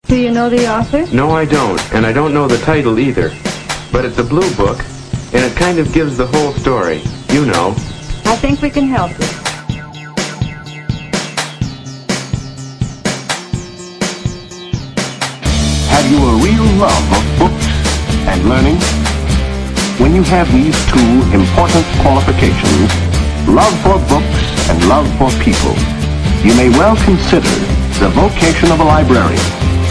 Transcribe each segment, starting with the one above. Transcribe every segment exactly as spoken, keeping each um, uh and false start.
Do you know the author? No, I don't, and I don't know the title either. But it's a blue book, and it kind of gives the whole story. You know. I think we can help you. Have you a real love of books and learning? When you have these two important qualifications, love for books and love for people, you may well consider the vocation of a librarian.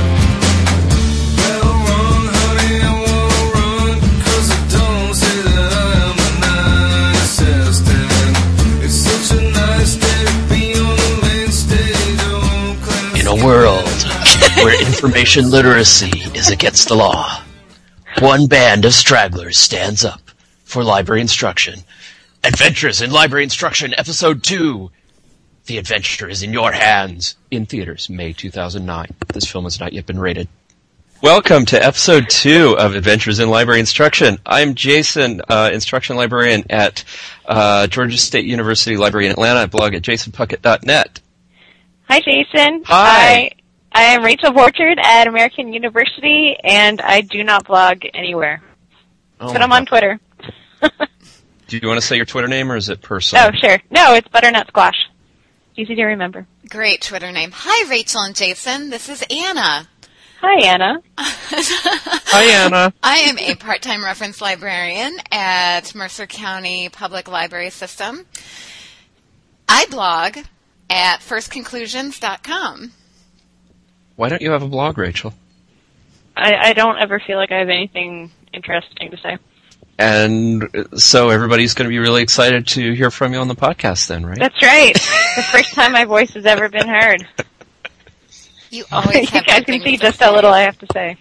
In a world where information literacy is against the law, one band of stragglers stands up for library instruction. Adventures in Library Instruction, Episode two. The Adventure is in Your Hands. In theaters, May two thousand nine. This film has not yet been rated. Welcome to Episode two of Adventures in Library Instruction. I'm Jason, uh, instruction librarian at uh, Georgia State University Library in Atlanta. I blog at jason puckett dot net. Hi, Jason. Hi. I, I am Rachel Borchard at American University, and I do not blog anywhere. Oh but I'm on Twitter. Do you want to say your Twitter name, or is it personal? Oh, sure. No, it's Butternut Squash. Easy to remember. Great Twitter name. Hi, Rachel and Jason. This is Anna. Hi, Anna. Hi, Anna. I am a part-time reference librarian at Mercer County Public Library System. I blog at first conclusions dot com. Why don't you have a blog, Rachel? I, I don't ever feel like I have anything interesting to say. And so everybody's going to be really excited to hear from you on the podcast then, right? That's right. The first time my voice has ever been heard. You always have You guys can see just how little I have to say.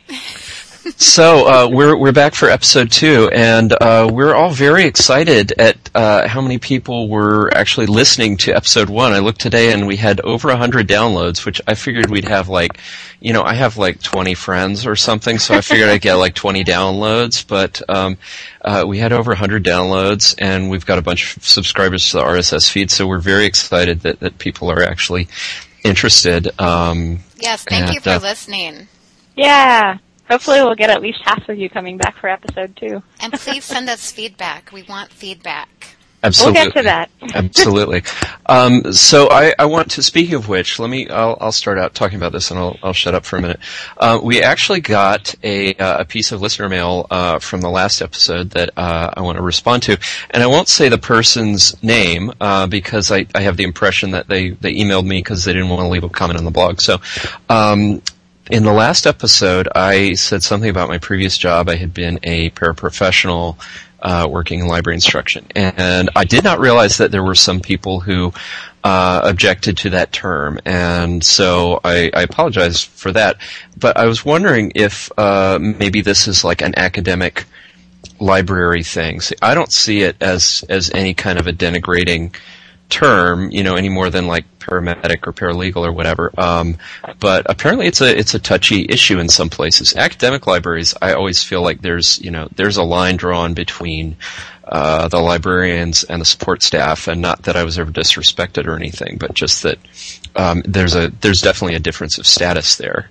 So uh, we're we're back for episode two, and uh, we're all very excited at uh, how many people were actually listening to episode one. I looked today, and we had over a hundred downloads, which I figured we'd have like, you know, I have like twenty friends or something, so I figured I'd get like twenty downloads. But um, uh, we had over a hundred downloads, and we've got a bunch of subscribers to the R S S feed. So we're very excited that that people are actually interested. Um, yes, thank and, you for uh, listening. Yeah. Hopefully we'll get at least half of you coming back for episode two. And please send us feedback. We want feedback. Absolutely. We'll get to that. Absolutely. Um, so I, I want to, speaking of which, let me, I'll, I'll start out talking about this and I'll, I'll shut up for a minute. Uh, we actually got a, uh, a piece of listener mail, uh, from the last episode that, uh, I want to respond to. And I won't say the person's name, uh, because I, I have the impression that they, they emailed me because they didn't want to leave a comment on the blog. So, um, in the last episode, I said something about my previous job. I had been a paraprofessional uh, working in library instruction. And I did not realize that there were some people who uh, objected to that term. And so I, I apologize for that. But I was wondering if uh, maybe this is like an academic library thing. See, I don't see it as, as any kind of a denigrating term, you know, any more than like paramedic or paralegal or whatever. Um, but apparently it's a it's a touchy issue in some places. Academic libraries, I always feel like there's you know there's a line drawn between uh, the librarians and the support staff, and not that I was ever disrespected or anything, but just that um, there's a there's definitely a difference of status there.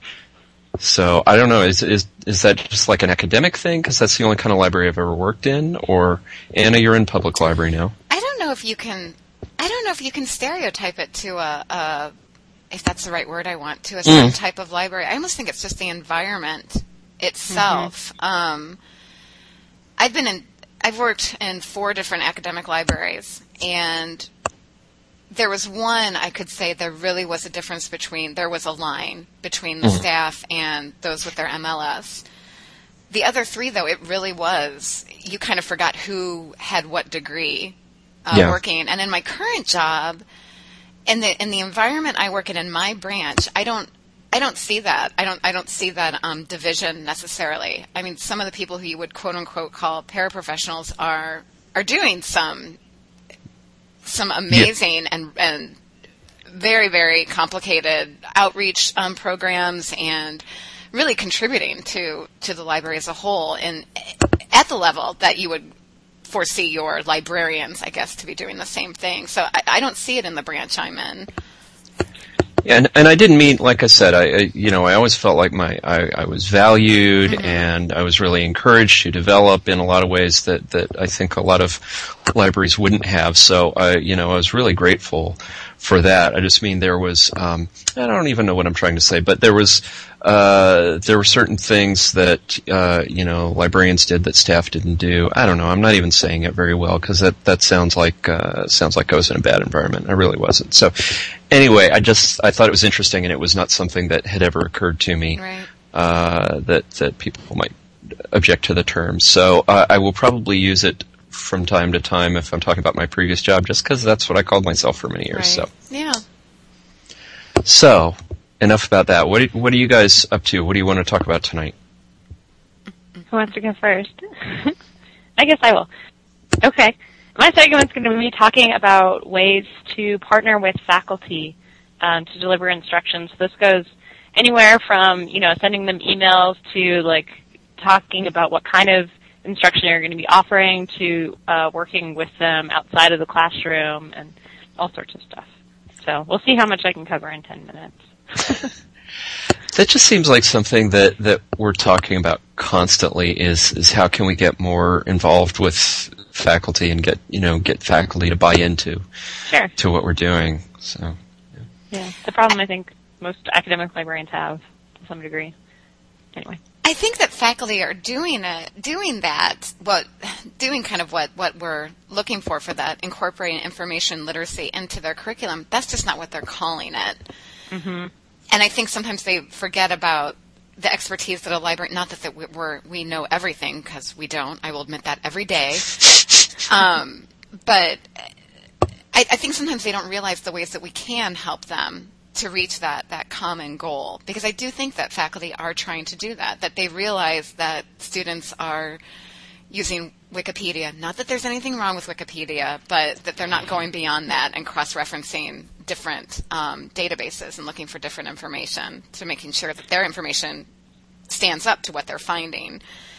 So I don't know, is is is that just like an academic thing? Because that's the only kind of library I've ever worked in. Or Anna, you're in public library now. I don't know if you can. I don't know if you can stereotype it to a, a if that's the right word I want, to a certain mm. type of library. I almost think it's just the environment itself. Mm-hmm. Um, I've been in, I've worked in four different academic libraries, and there was one I could say there really was a difference between, there was a line between the mm. staff and those with their M L S. The other three, though, it really was, you kind of forgot who had what degree. Uh, yeah. Working, and in my current job, in the in the environment I work in in my branch, I don't I don't see that. I don't I don't see that um, division necessarily. I mean, some of the people who you would quote unquote call paraprofessionals are are doing some some amazing yeah. and and very very complicated outreach um, programs, and really contributing to to the library as a whole, and at the level that you would foresee your librarians, I guess, to be doing the same thing. So I, I don't see it in the branch I'm in. Yeah, and, and I didn't mean, like I said, I, I you know, I always felt like my I, I was valued mm-hmm. and I was really encouraged to develop in a lot of ways that, that I think a lot of libraries wouldn't have. So I, you know, I was really grateful for that. I just mean there was, um, I don't even know what I'm trying to say, but there was, uh, there were certain things that, uh, you know, librarians did that staff didn't do. I don't know. I'm not even saying it very well because that, that sounds like, uh, sounds like I was in a bad environment. I really wasn't. So anyway, I just, I thought it was interesting and it was not something that had ever occurred to me, right. uh, that, that people might object to the term. So uh, I will probably use it from time to time if I'm talking about my previous job, just because that's what I called myself for many years. Right. So yeah. So enough about that. What do, what are you guys up to? What do you want to talk about tonight? Who wants to go first? I guess I will. Okay. My segment's going to be talking about ways to partner with faculty um, to deliver instructions. This goes anywhere from, you know, sending them emails to, like, talking about what kind of instruction you're going to be offering to uh, working with them outside of the classroom and all sorts of stuff. So we'll see how much I can cover in ten minutes. That just seems like something that, that we're talking about constantly is, is how can we get more involved with faculty and get, you know, get faculty to buy into sure. to what we're doing. So yeah. yeah, the problem I think most academic librarians have to some degree. Anyway. I think that faculty are doing it, doing that, what, doing kind of what, what we're looking for for that, incorporating information literacy into their curriculum. That's just not what they're calling it. Mm-hmm. And I think sometimes they forget about the expertise that a library, not that, that we're, we know everything, because we don't. I will admit that every day. Um, but I, I think sometimes they don't realize the ways that we can help them to reach that, that common goal. Because I do think that faculty are trying to do that, that they realize that students are using Wikipedia. Not that there's anything wrong with Wikipedia, but that they're not going beyond that and cross-referencing different um, databases and looking for different information to making sure that their information stands up to what they're finding.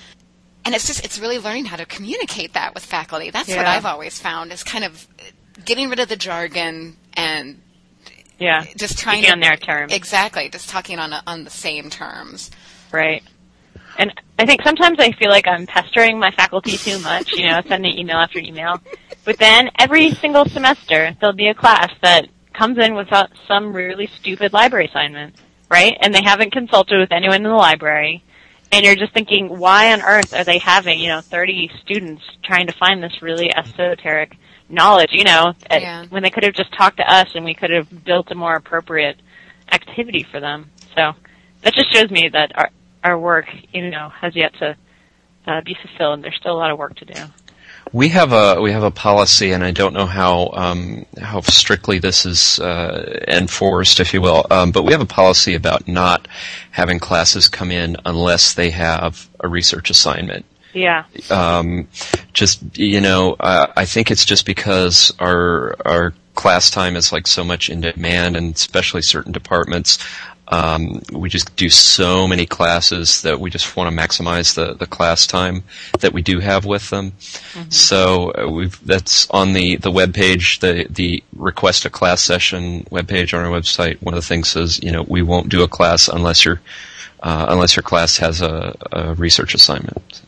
And it's just, it's really learning how to communicate that with faculty. That's yeah. what I've always found, is kind of getting rid of the jargon and yeah, just trying to to on their terms. Exactly, just talking on a, on the same terms. Right. And I think sometimes I feel like I'm pestering my faculty too much, you know, sending email after email. But then every single semester there'll be a class that comes in with some really stupid library assignment, right? And they haven't consulted with anyone in the library. And you're just thinking, why on earth are they having, you know, thirty students trying to find this really esoteric knowledge, you know, yeah. when they could have just talked to us and we could have built a more appropriate activity for them. So that just shows me that our our work, you know, has yet to uh, be fulfilled. There's still a lot of work to do. We have a we have a policy, and I don't know how um, how strictly this is uh, enforced, if you will. Um, but we have a policy about not having classes come in unless they have a research assignment. Yeah. Um, just you know, uh, I think it's just because our our class time is like so much in demand, and especially certain departments. Um, we just do so many classes that we just want to maximize the, the class time that we do have with them. Mm-hmm. So uh, we've, that's on the, the web page, the, the request a class session web page on our website. One of the things says, you know, we won't do a class unless your, uh, unless your class has a, a research assignment.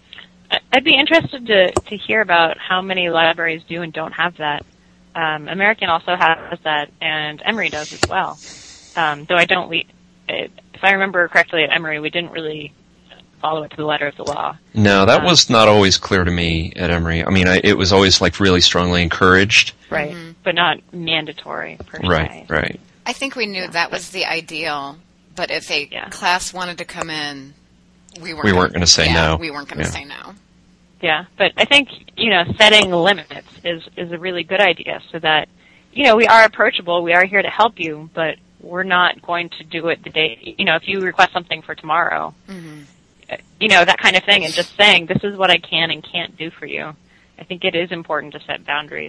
I'd be interested to, to hear about how many libraries do and don't have that. Um, American also has that, and Emory does as well. Um, though I don't, we, it, if I remember correctly, at Emory, we didn't really follow it to the letter of the law. No, that um, was not always clear to me at Emory. I mean, I, it was always like really strongly encouraged. Right, mm-hmm. but not mandatory per se. Right, right. I think we knew yeah, that was the ideal, but if a yeah. class wanted to come in, we weren't, we weren't going to say yeah, no. We weren't going to yeah. say no. Yeah, but I think, you know, setting limits is, is a really good idea so that, you know, we are approachable, we are here to help you, but we're not going to do it the day, you know, if you request something for tomorrow, mm-hmm. you know, that kind of thing, and just saying, this is what I can and can't do for you. I think it is important to set boundaries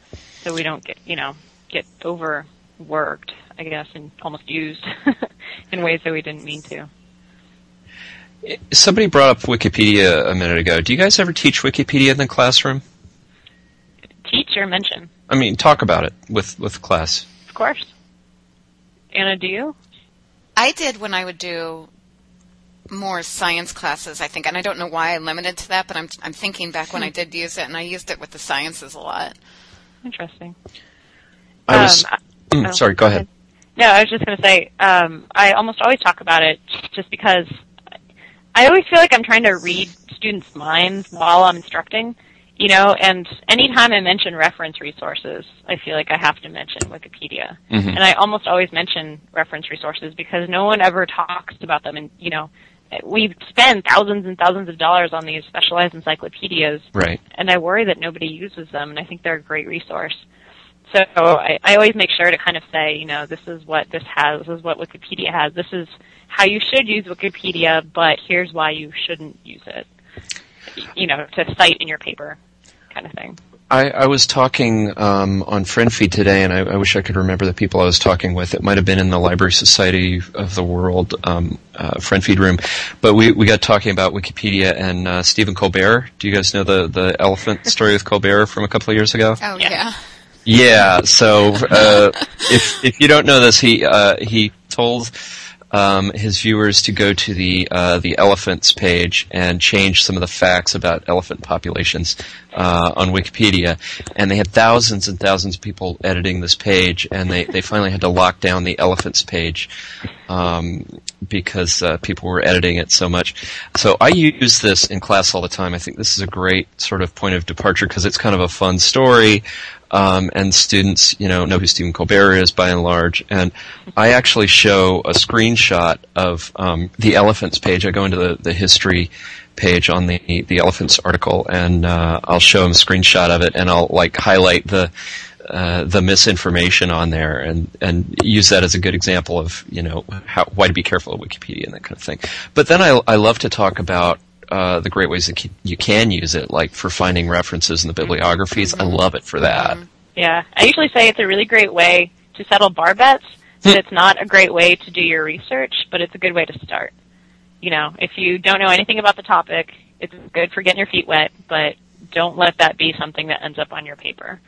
so we don't get, you know, get overworked, I guess, and almost used in ways that we didn't mean to. Somebody brought up Wikipedia a minute ago. Do you guys ever teach Wikipedia in the classroom? Teach or mention? I mean, talk about it with, with class. Of course. Anna, do you? I did when I would do more science classes, I think, and I don't know why I limited to that, but I'm I'm thinking back when I did use it, and I used it with the sciences a lot. Interesting. I was. Um, mm, oh, sorry, go ahead. No, I was just going to say, um, I almost always talk about it just because I always feel like I'm trying to read students' minds while I'm instructing, you know, and anytime I mention reference resources, I feel like I have to mention Wikipedia. Mm-hmm. And I almost always mention reference resources because no one ever talks about them. And, you know, we spend thousands and thousands of dollars on these specialized encyclopedias. Right. And I worry that nobody uses them, and I think they're a great resource. So I, I always make sure to kind of say, you know, this is what this has, this is what Wikipedia has, this is how you should use Wikipedia, but here's why you shouldn't use it, you know, to cite in your paper kind of thing. I, I was talking um, on FriendFeed today, and I, I wish I could remember the people I was talking with. It might have been in the Library Society of the World um, uh, FriendFeed room, but we, we got talking about Wikipedia and uh, Stephen Colbert. Do you guys know the, the elephant story with Colbert from a couple of years ago? Oh, Yeah. yeah. Yeah, so uh, if if you don't know this, he uh, he told um, his viewers to go to the uh, the elephants page and change some of the facts about elephant populations uh, on Wikipedia, and they had thousands and thousands of people editing this page, and they, they finally had to lock down the elephants page um, because uh, people were editing it so much. So I use this in class all the time. I think this is a great sort of point of departure because it's kind of a fun story. Um, and students, you know, know who Stephen Colbert is by and large. And I actually show a screenshot of um, the elephants page. I go into the, the history page on the the elephants article, and uh, I'll show them a screenshot of it, and I'll like highlight the uh, the misinformation on there, and and use that as a good example of, you know, how why to be careful of Wikipedia and that kind of thing. But then I I love to talk about Uh, the great ways that you can use it, like for finding references in the bibliographies. Mm-hmm. I love it for that. Yeah, I usually say it's a really great way to settle bar bets, but it's not a great way to do your research, but it's a good way to start. You know, if you don't know anything about the topic, it's good for getting your feet wet, but don't let that be something that ends up on your paper,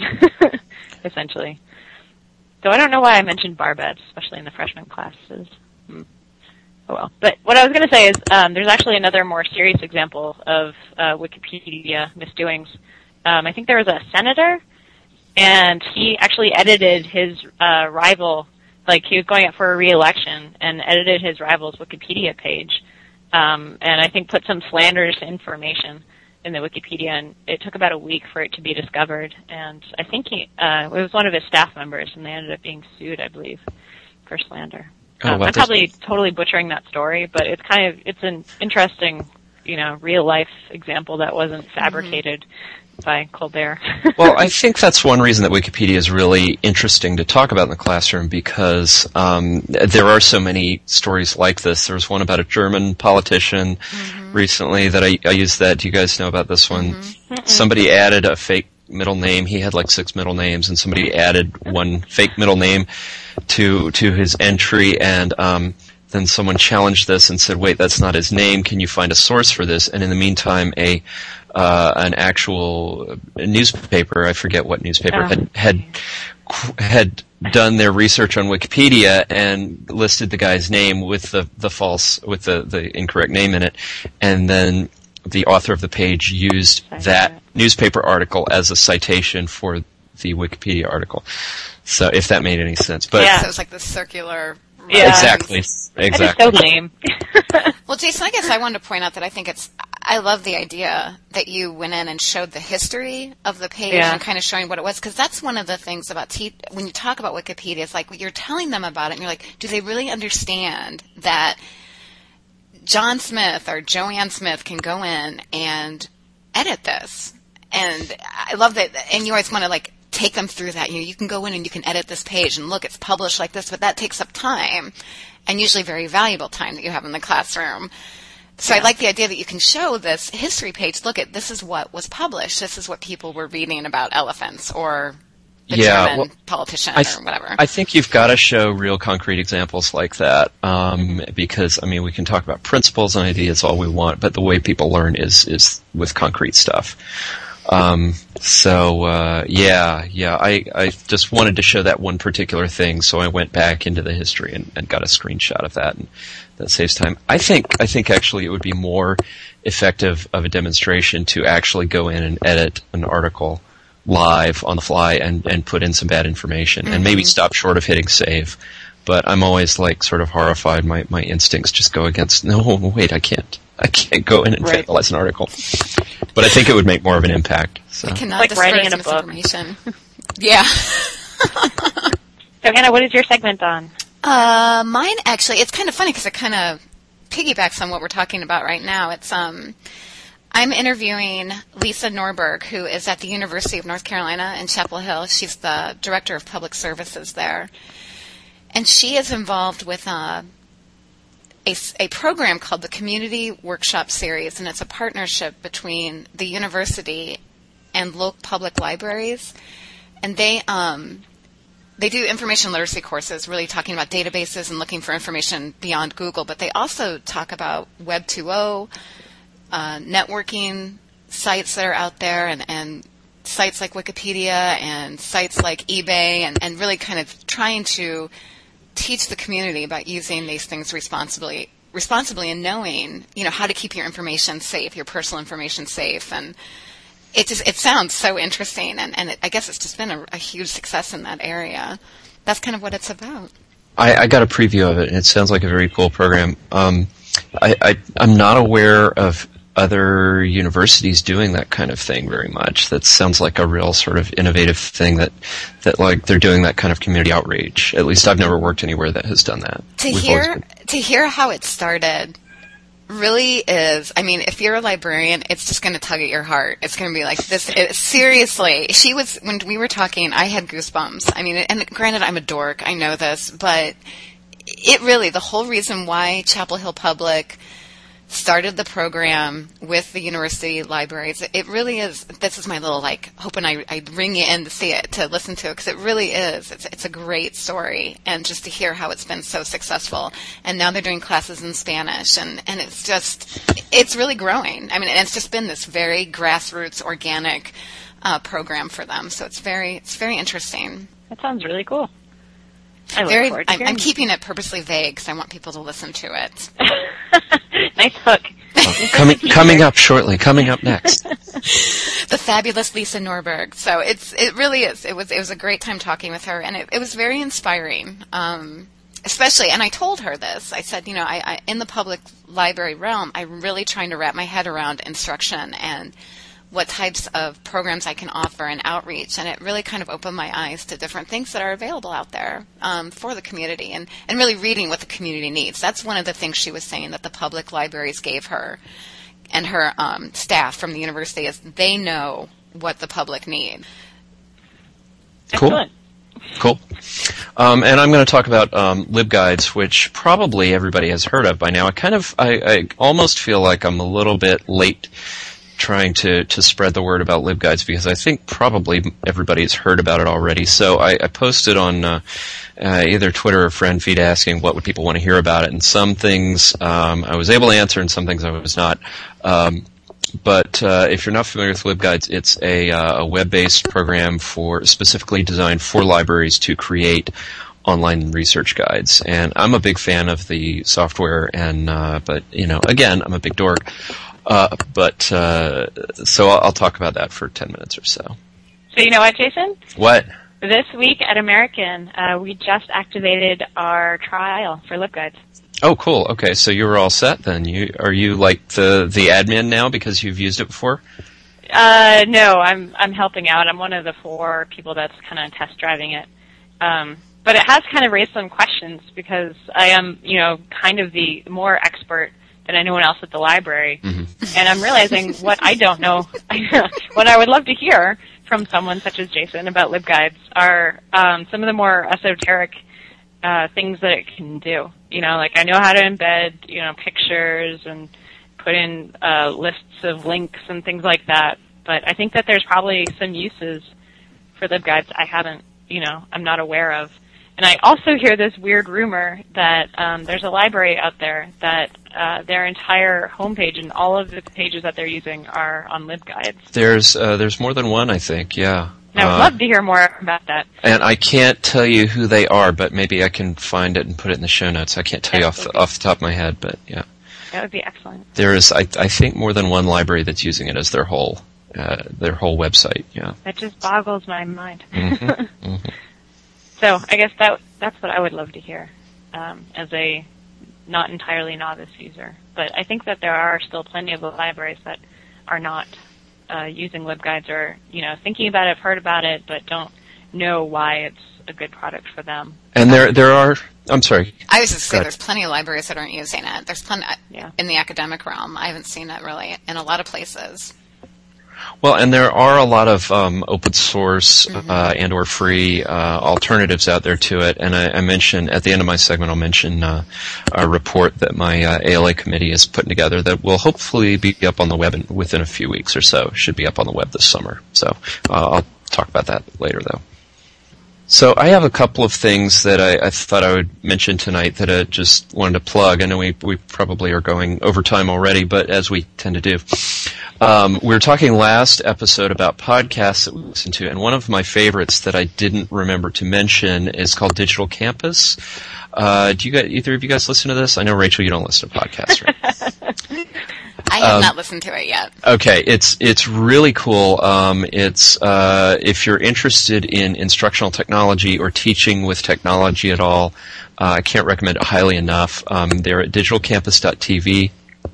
essentially. So I don't know why I mentioned bar bets, especially in the freshman classes. Hmm. Oh well. But what I was going to say is um, there's actually another more serious example of uh, Wikipedia misdoings. Um, I think there was a senator, and he actually edited his uh, rival, like he was going up for a re-election, and edited his rival's Wikipedia page, um, and I think put some slanderous information in the Wikipedia, and it took about a week for it to be discovered. And I think he, uh, it was one of his staff members, and they ended up being sued, I believe, for slander. Oh, Um, well, I'm probably totally butchering that story, but it's kind of, it's an interesting, you know, real life example that wasn't fabricated mm-hmm. by Colbert. Well, I think that's one reason that Wikipedia is really interesting to talk about in the classroom, because um, there are so many stories like this. There was one about a German politician mm-hmm. recently that I, I used that. Do you guys know about this one? Mm-hmm. Somebody added a fake middle name. He had like six middle names, and somebody added one fake middle name to to his entry, and um, then someone challenged this and said, "Wait, that's not his name. Can you find a source for this?" And in the meantime, a uh, an actual newspaper, I forget what newspaper, oh. had had had done their research on Wikipedia and listed the guy's name with the the false with the the incorrect name in it, and then the author of the page used that newspaper article as a citation for the Wikipedia article. So if that made any sense. But yeah. So it's like the circular... Yeah. Exactly. Exactly. That is so lame. Well, Jason, I guess I wanted to point out that I think it's... I love the idea that you went in and showed the history of the page yeah. and kind of showing what it was, because that's one of the things about... Te- when you talk about Wikipedia, it's like you're telling them about it, and you're like, do they really understand that John Smith or Joanne Smith can go in and edit this? And I love that, and you always want to like take them through that. You know, you can go in and you can edit this page and look, it's published like this, but that takes up time, and usually very valuable time that you have in the classroom. So yeah. I like the idea that you can show this history page. Look at, this is what was published. This is what people were reading about elephants or the yeah, German well, politician th- or whatever. I think you've got to show real concrete examples like that, um, because, I mean, we can talk about principles and ideas all we want, but the way people learn is, is with concrete stuff. Um, so uh, yeah, yeah, I, I just wanted to show that one particular thing, so I went back into the history and, and got a screenshot of that, and that saves time. I think I think actually it would be more effective of a demonstration to actually go in and edit an article live on the fly and, and put in some bad information, mm-hmm. and maybe stop short of hitting save. But I'm always like sort of horrified. My my instincts just go against. No, wait, I can't. I can't go in and right. vandalize an article. But I think it would make more of an impact. So. I cannot like writing in a misinformation. Yeah. So Anna, what is your segment on? Uh, mine actually, it's kind of funny because it kind of piggybacks on what we're talking about right now. It's um, I'm interviewing Lisa Norberg, who is at the University of North Carolina in Chapel Hill. She's the director of public services there, and she is involved with uh, a a program called the Community Workshop Series, and it's a partnership between the university and local public libraries, and they um. They do information literacy courses, really talking about databases and looking for information beyond Google, but they also talk about Web two point oh, uh, networking sites that are out there, and, and sites like Wikipedia and sites like eBay, and, and really kind of trying to teach the community about using these things responsibly, responsibly and knowing, you know, how to keep your information safe, your personal information safe, and It just it sounds so interesting, and, and it, I guess it's just been a, a huge success in that area. That's kind of what it's about. I, I got a preview of it, and it sounds like a very cool program. Um, I, I, I'm not aware of other universities doing that kind of thing very much. That sounds like a real sort of innovative thing that, that like they're doing that kind of community outreach. At least I've never worked anywhere that has done that. To We've hear been... to hear how it started really is, I mean, if you're a librarian, it's just going to tug at your heart. It's going to be like this. It, seriously, she was, when we were talking, I had goosebumps. I mean, and granted, I'm a dork. I know this, but it really, the whole reason why Chapel Hill Public started the program with the university libraries, it really is, this is my little, like, hoping I, I bring you in to see it, to listen to it, because it really is. It's, it's a great story, and just to hear how it's been so successful. And now they're doing classes in Spanish, and, and it's just, it's really growing. I mean, and it's just been this very grassroots, organic uh, program for them. So it's very, it's very interesting. That sounds really cool. I look very, forward to I'm, I'm hearing. keeping it purposely vague because I want people to listen to it. Nice hook. Oh, coming, coming up shortly. Coming up next. The fabulous Lisa Norberg. So it's it really is. It was it was a great time talking with her, and it, it was very inspiring. Um, especially, and I told her this. I said, you know, I, I in the public library realm, I'm really trying to wrap my head around instruction and what types of programs I can offer and outreach, and it really kind of opened my eyes to different things that are available out there um, for the community, and, and really reading what the community needs. That's one of the things she was saying that the public libraries gave her and her um, staff from the university, is they know what the public need. Cool. Excellent. Cool. Um, and I'm going to talk about um, LibGuides, which probably everybody has heard of by now. I kind of, I, I almost feel like I'm a little bit late trying to, to spread the word about LibGuides, because I think probably everybody's heard about it already. So I, I posted on uh, uh, either Twitter or friend feed asking what would people want to hear about it, and some things um, I was able to answer and some things I was not. Um, but uh, if you're not familiar with LibGuides, it's a, uh, a web-based program for specifically designed for libraries to create online research guides. And I'm a big fan of the software, and uh, but you know, again, I'm a big dork. Uh, but, uh, so I'll, I'll talk about that for ten minutes or so. So you know what, Jason? What? This week at American, uh, we just activated our trial for LibGuides. Oh, cool. Okay, so you were all set then. You Are you like the, the admin now because you've used it before? Uh, no, I'm, I'm helping out. I'm one of the four people that's kind of test driving it. Um, but it has kind of raised some questions because I am, you know, kind of the more expert than anyone else at the library. Mm-hmm. And I'm realizing what I don't know, what I would love to hear from someone such as Jason about LibGuides are um, some of the more esoteric uh, things that it can do. You know, like I know how to embed, you know, pictures and put in uh, lists of links and things like that. But I think that there's probably some uses for LibGuides I haven't, you know, I'm not aware of. And I also hear this weird rumor that um, there's a library out there that uh, their entire homepage and all of the pages that they're using are on LibGuides. There's uh, there's more than one, I think. Yeah. And I would uh, love to hear more about that. And I can't tell you who they are, but maybe I can find it and put it in the show notes. I can't tell you off the, off the top of my head, but yeah. That would be excellent. There is, I, I think, more than one library that's using it as their whole uh, their whole website. Yeah. That just boggles my mind. Mm-hmm. Mm-hmm. So I guess that that's what I would love to hear um, as a not entirely novice user. But I think that there are still plenty of libraries that are not uh, using LibGuides or, you know, thinking about it, have heard about it, but don't know why it's a good product for them. And there there are, I'm sorry. I was just saying there's plenty of libraries that aren't using it. There's plenty yeah. in the academic realm. I haven't seen it really in a lot of places. Well, and there are a lot of um, open source mm-hmm. uh, and or free uh, alternatives out there to it. And I, I mentioned at the end of my segment, I'll mention uh, a report that my uh, A L A committee is putting together that will hopefully be up on the web in, within a few weeks or so. Should be up on the web this summer. So uh, I'll talk about that later, though. So I have a couple of things that I, I thought I would mention tonight that I just wanted to plug. I know we, we probably are going over time already, but as we tend to do. Um, we were talking last episode about podcasts that we listen to, and one of my favorites that I didn't remember to mention is called Digital Campus. Uh, do you guys, either of you guys listen to this? I know, Rachel, you don't listen to podcasts, right? I have um, not listened to it yet. Okay, it's it's really cool. Um, it's uh, if you're interested in instructional technology or teaching with technology at all, uh, I can't recommend it highly enough. Um, they're at digital campus dot t v.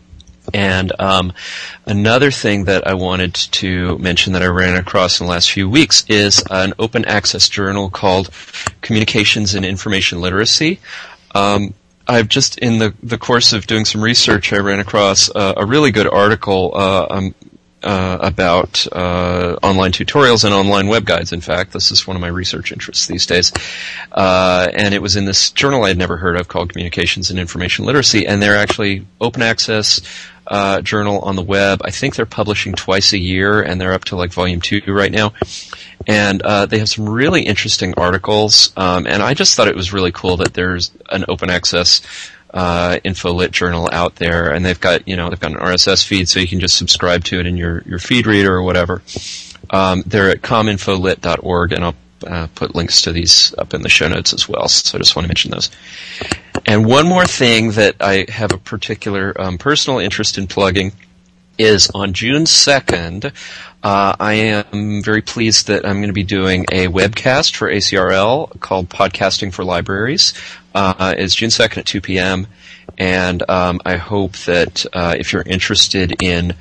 And um, another thing that I wanted to mention that I ran across in the last few weeks is an open access journal called Communications and Information Literacy. Um, I've just, in the, the course of doing some research, I ran across uh, a really good article uh, um, uh, about uh, online tutorials and online web guides. In fact, this is one of my research interests these days. Uh, and it was in this journal I had never heard of called Communications and Information Literacy, and they're actually open access uh, journal on the web. I think they're publishing twice a year, and they're up to like volume two right now. And uh, they have some really interesting articles, um, and I just thought it was really cool that there's an open access uh, InfoLit journal out there, and they've got, you know, they've got an R S S feed, so you can just subscribe to it in your, your feed reader or whatever. Um, they're at com infolit dot org, and I'll uh, put links to these up in the show notes as well, so I just want to mention those. And one more thing that I have a particular um, personal interest in plugging is on June second, uh, I am very pleased that I'm going to be doing a webcast for A C R L called Podcasting for Libraries. Uh, it's June second at two p.m., and um, I hope that uh, if you're interested in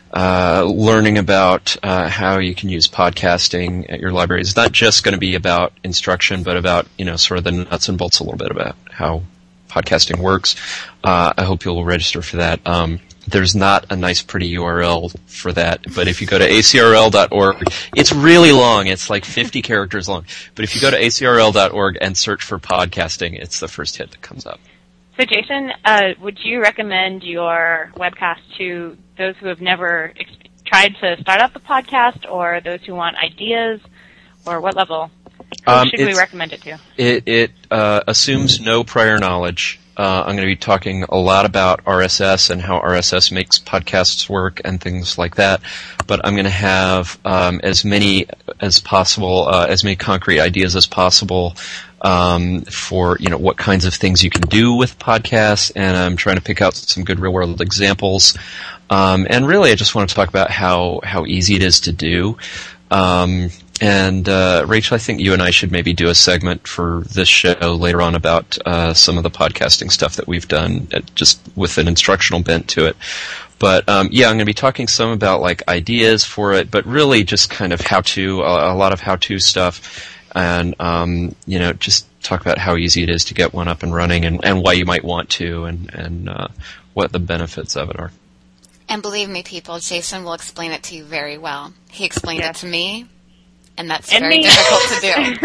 uh, learning about uh, how you can use podcasting at your library, it's not just going to be about instruction, but about, you know, sort of the nuts and bolts a little bit about how podcasting works. Uh, I hope you'll register for that. Um, There's not a nice, pretty U R L for that, but if you go to A C R L dot org, it's really long. It's like fifty characters long. But if you go to A C R L dot org and search for podcasting, it's the first hit that comes up. So, Jason, uh, would you recommend your webcast to those who have never ex- tried to start up a podcast, or those who want ideas, or what level? Who Um, should we recommend it to? It, it uh, assumes no prior knowledge. Uh, I'm going to be talking a lot about R S S and how R S S makes podcasts work and things like that. But I'm going to have um, as many as possible, uh, as many concrete ideas as possible um, for, you know, what kinds of things you can do with podcasts. And I'm trying to pick out some good real world examples. Um, and really, I just want to talk about how how easy it is to do. Um, And, uh, Rachel, I think you and I should maybe do a segment for this show later on about uh, some of the podcasting stuff that we've done, uh, just with an instructional bent to it. But, um, yeah, I'm going to be talking some about, like, ideas for it, but really just kind of how-to, a, a lot of how-to stuff, and, um, you know, just talk about how easy it is to get one up and running and, and why you might want to and, and uh, what the benefits of it are. And believe me, people, Jason will explain it to you very well. He explained Yeah. it to me. And that's And very me. difficult to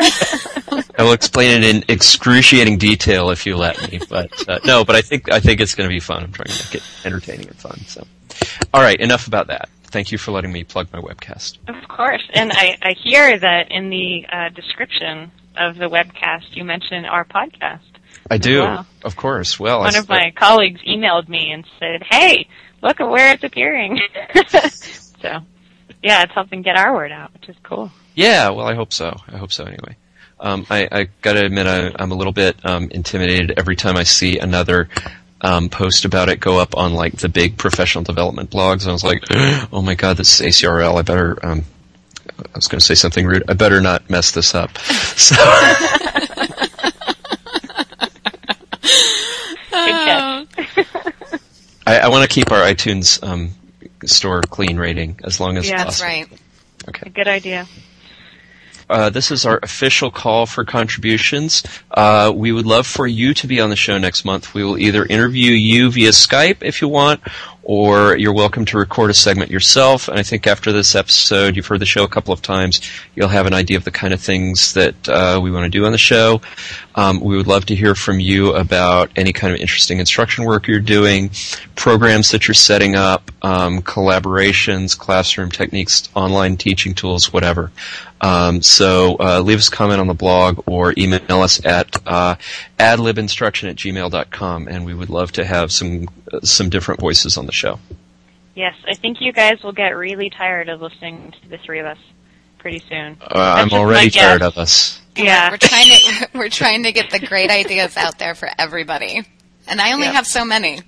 do. I will explain it in excruciating detail if you let me. But uh, no, but I think I think it's going to be fun. I'm trying to make it entertaining and fun. So, all right, enough about that. Thank you for letting me plug my webcast. Of course. And I, I hear that in the uh, description of the webcast, you mention our podcast. I do, well. Of course. Well, One I, of my colleagues emailed me and said, hey, look at where it's appearing. So, yeah, it's helping get our word out, which is cool. Yeah, well, I hope so. I hope so anyway. Um, I, I got to admit, I, I'm a little bit um, intimidated every time I see another um, post about it go up on like the big professional development blogs. And I was like, oh my God, this is A C R L. I better. Um, I was going to say something rude. I better not mess this up. So. I, I want to keep our iTunes um, store clean rating as long as yeah, possible. That's right. Okay. Good idea. Uh, this is our official call for contributions. Uh, we would love for you to be on the show next month. We will either interview you via Skype if you want, or you're welcome to record a segment yourself. And I think after this episode, you've heard the show a couple of times, you'll have an idea of the kind of things that uh, we want to do on the show. Um, we would love to hear from you about any kind of interesting instruction work you're doing, programs that you're setting up, um, collaborations, classroom techniques, online teaching tools, whatever. Um, so uh, leave us a comment on the blog or email us at uh, adlibinstruction at gmail dot com, and we would love to have some uh, some different voices on the show. Yes, I think you guys will get really tired of listening to the three of us pretty soon. Uh, I'm just already my guess. tired of us. Yeah. We're trying to we're trying to get the great ideas out there for everybody. And I only Yep. have so many.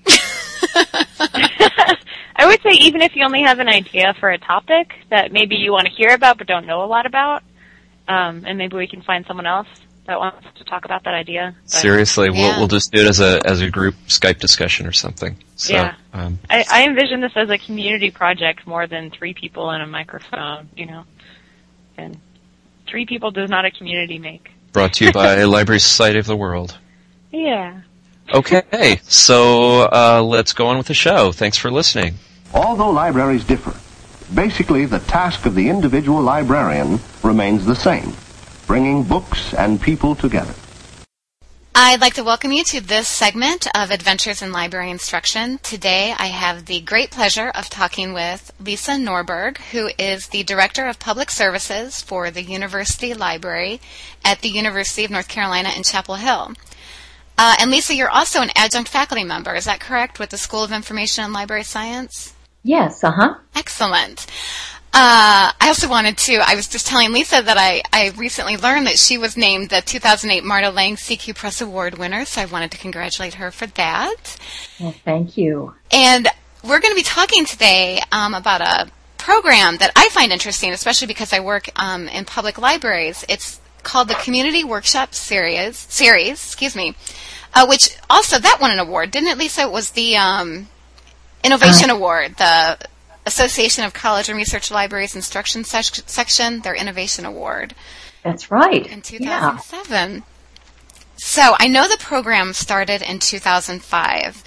I would say even if you only have an idea for a topic that maybe you want to hear about but don't know a lot about, um, and maybe we can find someone else that wants to talk about that idea. But, Seriously, we'll Yeah. we'll just do it as a as a group Skype discussion or something. So, Yeah. um, I, I envision this as a community project more than three people and a microphone, you know. And three people does not a community make. brought to you by Library Society of the World. Yeah. Okay, so uh, let's go on with the show. Thanks for listening. Although libraries differ, basically the task of the individual librarian remains the same, bringing books and people together. I'd like to welcome you to this segment of Adventures in Library Instruction. Today I have the great pleasure of talking with Lisa Norberg, who is the Director of Public Services for the University Library at the University of North Carolina in Chapel Hill. Uh, and Lisa, you're also an adjunct faculty member, is that correct, with the School of Information and Library Science? Yes, uh-huh. Excellent. Uh, I also wanted to, I was just telling Lisa that I, I recently learned that she was named the two thousand eight Marta Lang C Q Press Award winner, so I wanted to congratulate her for that. Well, thank you. And we're going to be talking today um, about a program that I find interesting, especially because I work um, in public libraries. It's called the Community Workshop Series, series, excuse me, uh, which also, that won an award, didn't it, Lisa? It was the um, Innovation uh, Award, the Association of College and Research Libraries Instruction sec- Section, their Innovation Award. That's right. In two thousand seven. Yeah. So I know the program started in two thousand five.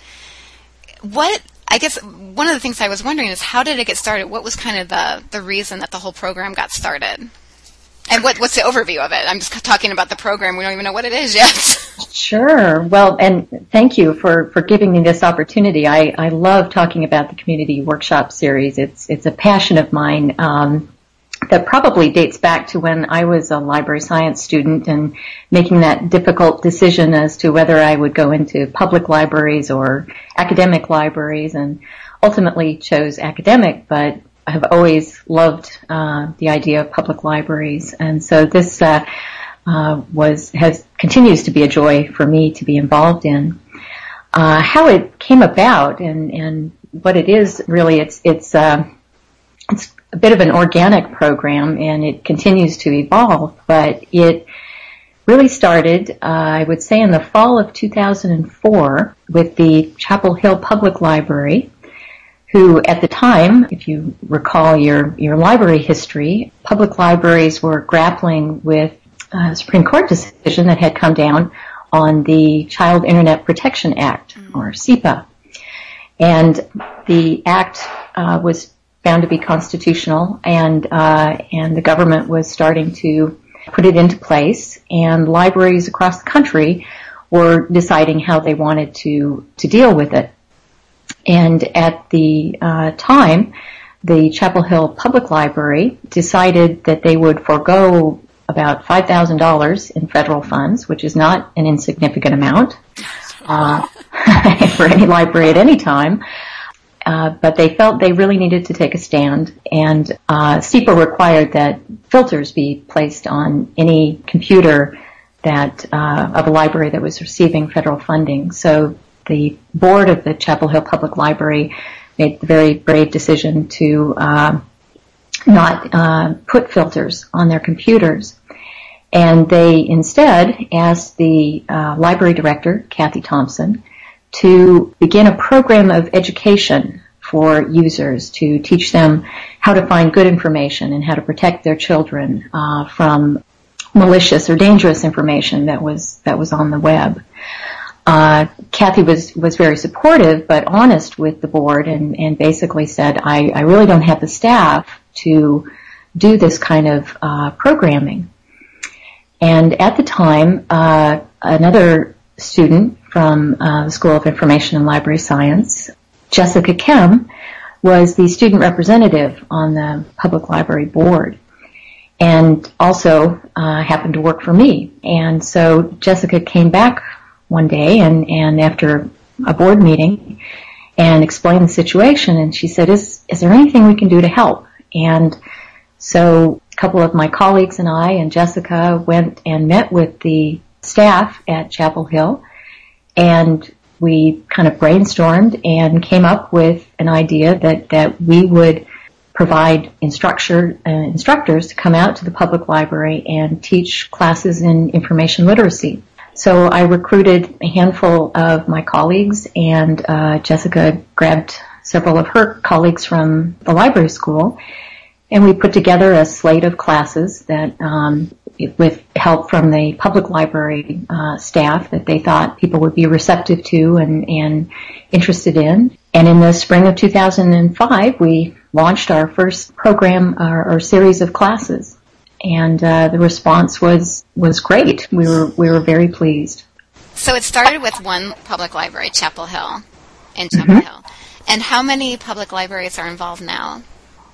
What, I guess one of the things I was wondering is how did it get started? What was kind of the, the reason that the whole program got started? And what, what's the overview of it? I'm just talking about the program. We don't even know what it is yet. Sure. Well, and thank you for, for giving me this opportunity. I, I love talking about the Community Workshop Series. It's it's a passion of mine um, that probably dates back to when I was a library science student and making that difficult decision as to whether I would go into public libraries or academic libraries, and ultimately chose academic, but I have always loved uh, the idea of public libraries, and so this uh, uh, was has continues to be a joy for me to be involved in. Uh, how it came about and, and what it is really, it's it's uh, it's a bit of an organic program, and it continues to evolve. But it really started, uh, I would say, in the fall of two thousand four with the Chapel Hill Public Library, who at the time, if you recall your, your library history, public libraries were grappling with a Supreme Court decision that had come down on the Child Internet Protection Act, mm-hmm. or SIPA. And the act uh, was found to be constitutional, and uh, and the government was starting to put it into place, and libraries across the country were deciding how they wanted to, to deal with it. And at the uh, time, the Chapel Hill Public Library decided that they would forego about five thousand dollars in federal funds, which is not an insignificant amount uh, for any library at any time. Uh, but they felt they really needed to take a stand, and uh, STIPO required that filters be placed on any computer that uh, of a library that was receiving federal funding. So the board of the Chapel Hill Public Library made the very brave decision to uh, not uh, put filters on their computers. And they instead asked the uh, library director, Kathy Thompson, to begin a program of education for users to teach them how to find good information and how to protect their children uh, from malicious or dangerous information that was that was on the web. Uh, Kathy was, was very supportive but honest with the board and, and basically said, I, I really don't have the staff to do this kind of uh, programming. And at the time, uh, another student from uh, the School of Information and Library Science, Jessica Kem, was the student representative on the public library board and also uh, happened to work for me. And so Jessica came back one day and, and after a board meeting and explained the situation, and she said, is, is there anything we can do to help? And so a couple of my colleagues and I and Jessica went and met with the staff at Chapel Hill, and we kind of brainstormed and came up with an idea that, that we would provide instructor, uh, instructors to come out to the public library and teach classes in information literacy. So I recruited a handful of my colleagues, and uh, Jessica grabbed several of her colleagues from the library school, and we put together a slate of classes that, um, with help from the public library uh, staff, that they thought people would be receptive to and, and interested in. And in the spring of two thousand five, we launched our first program or, or series of classes, and uh, the response was was great. We were we were very pleased. So it started with one public library, Chapel Hill, in Chapel mm-hmm. Hill. And how many public libraries are involved now?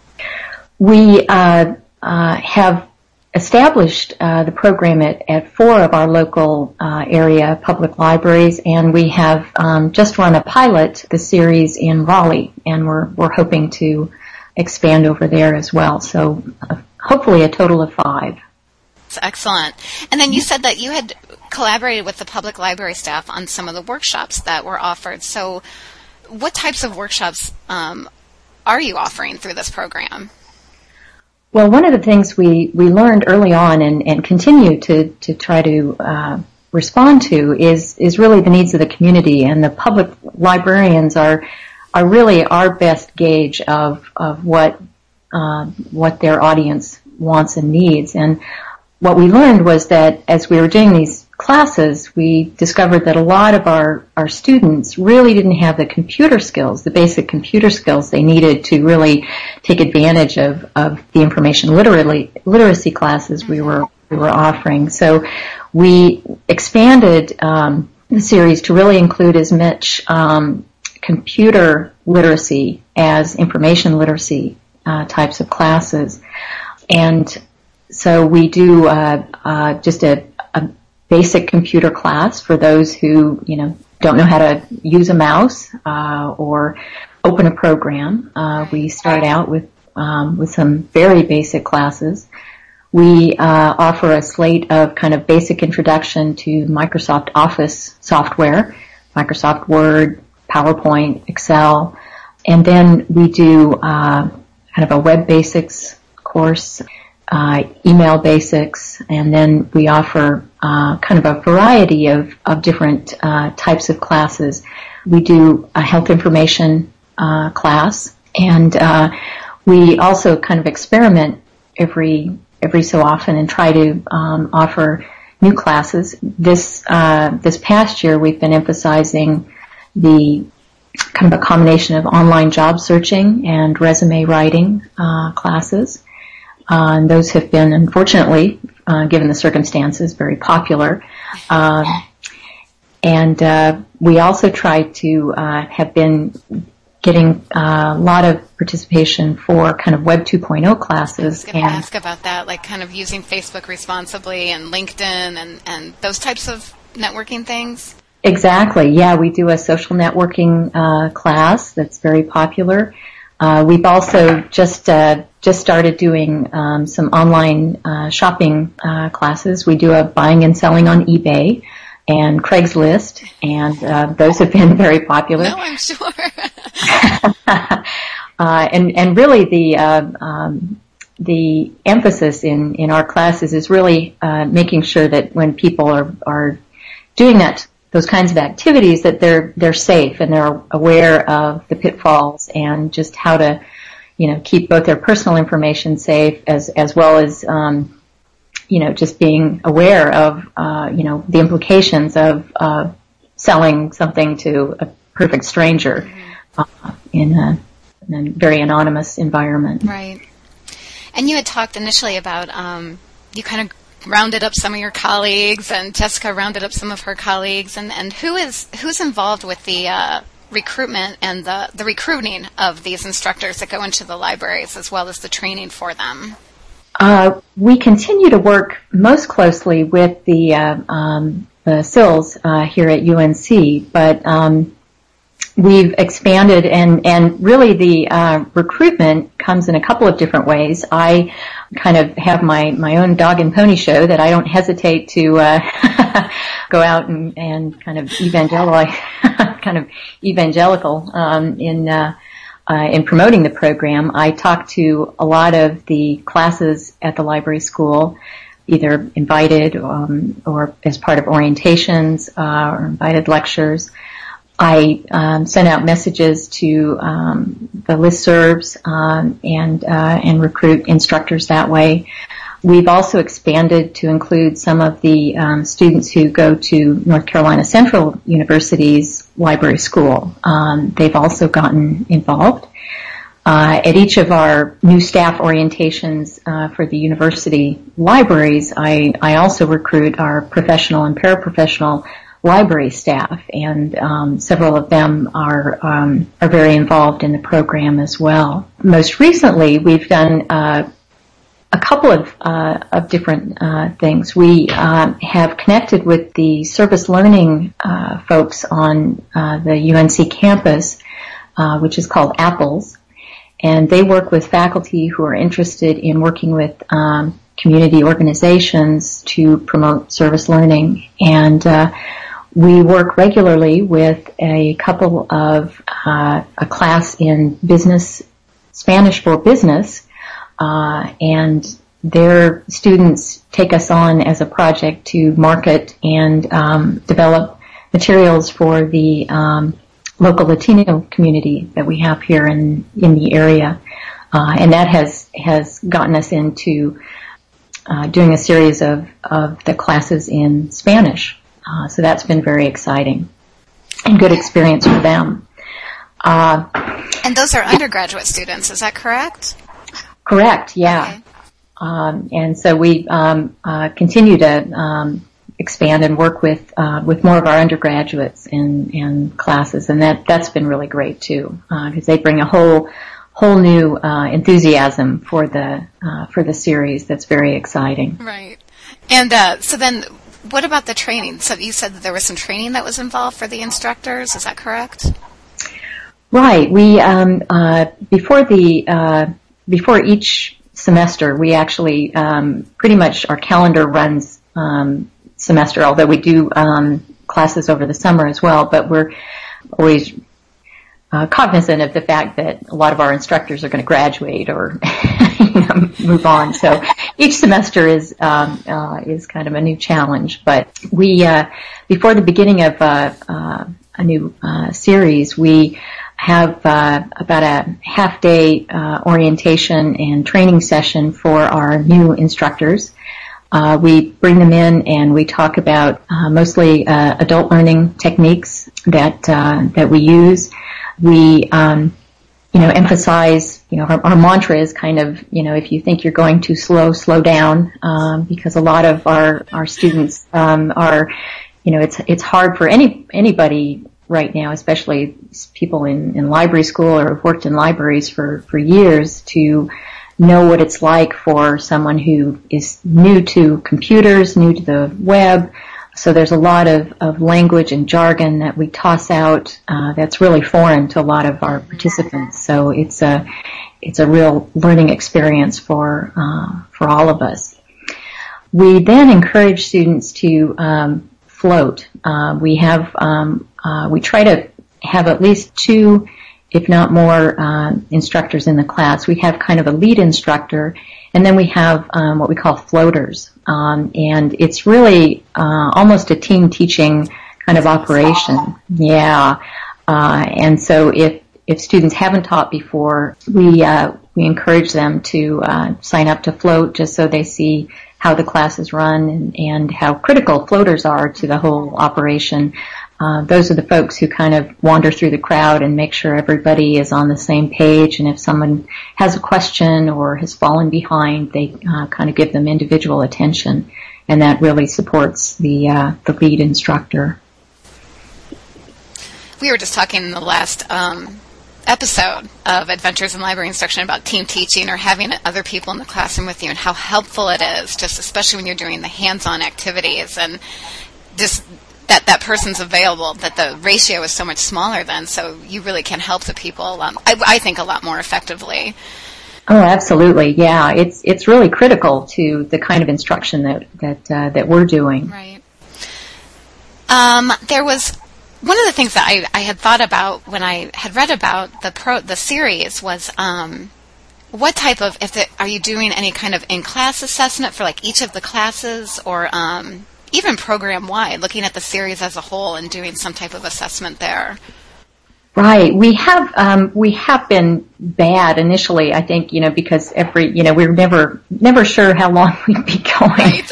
We uh, uh, have established uh, the program at, at four of our local uh, area public libraries, and we have um, just run a pilot, the series in Raleigh, and we're we're hoping to expand over there as well. So uh, hopefully a total of five. That's excellent. And then you said that you had collaborated with the public library staff on some of the workshops that were offered. So what types of workshops um, are you offering through this program? Well, one of the things we, we learned early on and, and continue to, to try to uh, respond to is, is really the needs of the community, and the public librarians are are really our best gauge of of what uh, what their audience wants and needs. And what we learned was that as we were doing these classes, we discovered that a lot of our, our students really didn't have the computer skills, the basic computer skills they needed to really take advantage of, of the information literacy, literacy classes we were we were offering. So we expanded um, the series to really include as much um, computer literacy as information literacy uh, types of classes. And so we do uh, uh, just a, a basic computer class for those who, you know, don't know how to use a mouse uh, or open a program. Uh, we start out with um, with some very basic classes. We uh, offer a slate of kind of basic introduction to Microsoft Office software, Microsoft Word, PowerPoint, Excel, and then we do uh, kind of a web basics course, uh, email basics, and then we offer uh, kind of a variety of, of different uh, types of classes. We do a health information uh, class, and uh, we also kind of experiment every every so often and try to um, offer new classes. This uh, this past year, we've been emphasizing the kind of a combination of online job searching and resume writing uh, classes. Uh, and those have been, unfortunately, uh, given the circumstances, very popular. Uh, and uh, we also try to uh, have been getting uh, a lot of participation for kind of Web two point oh classes. I was going to ask about that, like kind of using Facebook responsibly and LinkedIn and, and those types of networking things. Exactly. Yeah, we do a social networking uh, class that's very popular. Uh, we've also just uh, just started doing um, some online uh, shopping uh, classes. We do a buying and selling on eBay and Craigslist, and uh, those have been very popular. No, I'm sure. uh, and and really the uh, um, the emphasis in, in our classes is really uh, making sure that when people are are doing that those kinds of activities, that they're they're safe and they're aware of the pitfalls and just how to, you know, keep both their personal information safe as as well as um, you know, just being aware of uh, you know, the implications of uh, selling something to a perfect stranger mm-hmm. uh, in, a, in a very anonymous environment. Right. And you had talked initially about um, you kind of rounded up some of your colleagues, and Jessica rounded up some of her colleagues, and, and who is who's involved with the uh, recruitment and the, the recruiting of these instructors that go into the libraries as well as the training for them? Uh, we continue to work most closely with the uh, um, the S I Ls uh, here at U N C, but um, we've expanded, and, and really the uh, recruitment comes in a couple of different ways. I kind of have my, my own dog and pony show that I don't hesitate to uh, go out and, and kind of evangelical, kind of evangelical um, in uh, uh, in promoting the program. I talk to a lot of the classes at the library school, either invited um, or as part of orientations uh, or invited lectures. I um, send out messages to um, the listservs um, and uh, and recruit instructors that way. We've also expanded to include some of the um, students who go to North Carolina Central University's library school. Um, they've also gotten involved. Uh, at each of our new staff orientations uh, for the university libraries, I, I also recruit our professional and paraprofessional library staff, and um, several of them are um, are very involved in the program as well. Most recently, we've done uh, a couple of uh, of different uh, things. We uh, have connected with the service learning uh, folks on uh, the U N C campus, uh, which is called Apples, and they work with faculty who are interested in working with um, community organizations to promote service learning. And uh, we work regularly with a couple of uh, a class in business, Spanish for business, uh, and their students take us on as a project to market and um, develop materials for the um, local Latino community that we have here in in the area, uh, and that has has gotten us into uh, doing a series of of the classes in Spanish. Uh, so that's been very exciting and good experience for them. Uh, and those are undergraduate students, is that correct? Correct, yeah. Okay. Um, and so we um, uh, continue to um, expand and work with uh, with more of our undergraduates in, in classes, and that that's been really great too, because uh, they bring a whole whole new uh, enthusiasm for the uh, for the series. That's very exciting. Right. And uh, so then. What about the training? So you said that there was some training that was involved for the instructors. Is that correct? Right. We um, uh, before the uh, before each semester, we actually um, pretty much our calendar runs um, semester. Although we do um, classes over the summer as well, but we're always uh, cognizant of the fact that a lot of our instructors are going to graduate or you know, move on. So each semester is um, uh, is kind of a new challenge. But we, uh, before the beginning of uh, uh, a new uh, series, we have uh, about a half day uh, orientation and training session for our new instructors. Uh, we bring them in and we talk about uh, mostly uh, adult learning techniques that uh, that we use. We, um, you know, emphasize, you know, our, our mantra is kind of, you know, if you think you're going too slow, slow down, um, because a lot of our, our students, um, are, you know, it's, it's hard for any, anybody right now, especially people in, in library school or have worked in libraries for, for years, to know what it's like for someone who is new to computers, new to the web. So there's a lot of, of language and jargon that we toss out uh, that's really foreign to a lot of our participants. So it's a it's a real learning experience for uh, for all of us. We then encourage students to um, float. Uh, we have um, uh, we try to have at least two, if not more, uh, instructors in the class. We have kind of a lead instructor, and then we have um, what we call floaters. Um, and it's really uh, almost a team teaching kind of operation. Yeah. Uh, and so if if students haven't taught before, we uh, we encourage them to uh, sign up to float, just so they see how the class is run and, and how critical floaters are to the whole operation. Uh, those are the folks who kind of wander through the crowd and make sure everybody is on the same page. And if someone has a question or has fallen behind, they uh, kind of give them individual attention, and that really supports the uh, the lead instructor. We were just talking in the last um, episode of Adventures in Library Instruction about team teaching or having other people in the classroom with you, and how helpful it is, just especially when you're doing the hands-on activities and just that that person's available, that the ratio is so much smaller then, so you really can help the people, a lot, I, I think, a lot more effectively. Oh, absolutely, yeah. It's it's really critical to the kind of instruction that that uh, that we're doing. Right. Um, there was one of the things that I, I had thought about when I had read about the pro the series was um, what type of if the, are you doing any kind of in-class assessment for like each of the classes, or um, even program-wide, looking at the series as a whole and doing some type of assessment there? Right. We have um, we have been bad initially, I think, you know, because every you know we were never never sure how long we'd be going. Right.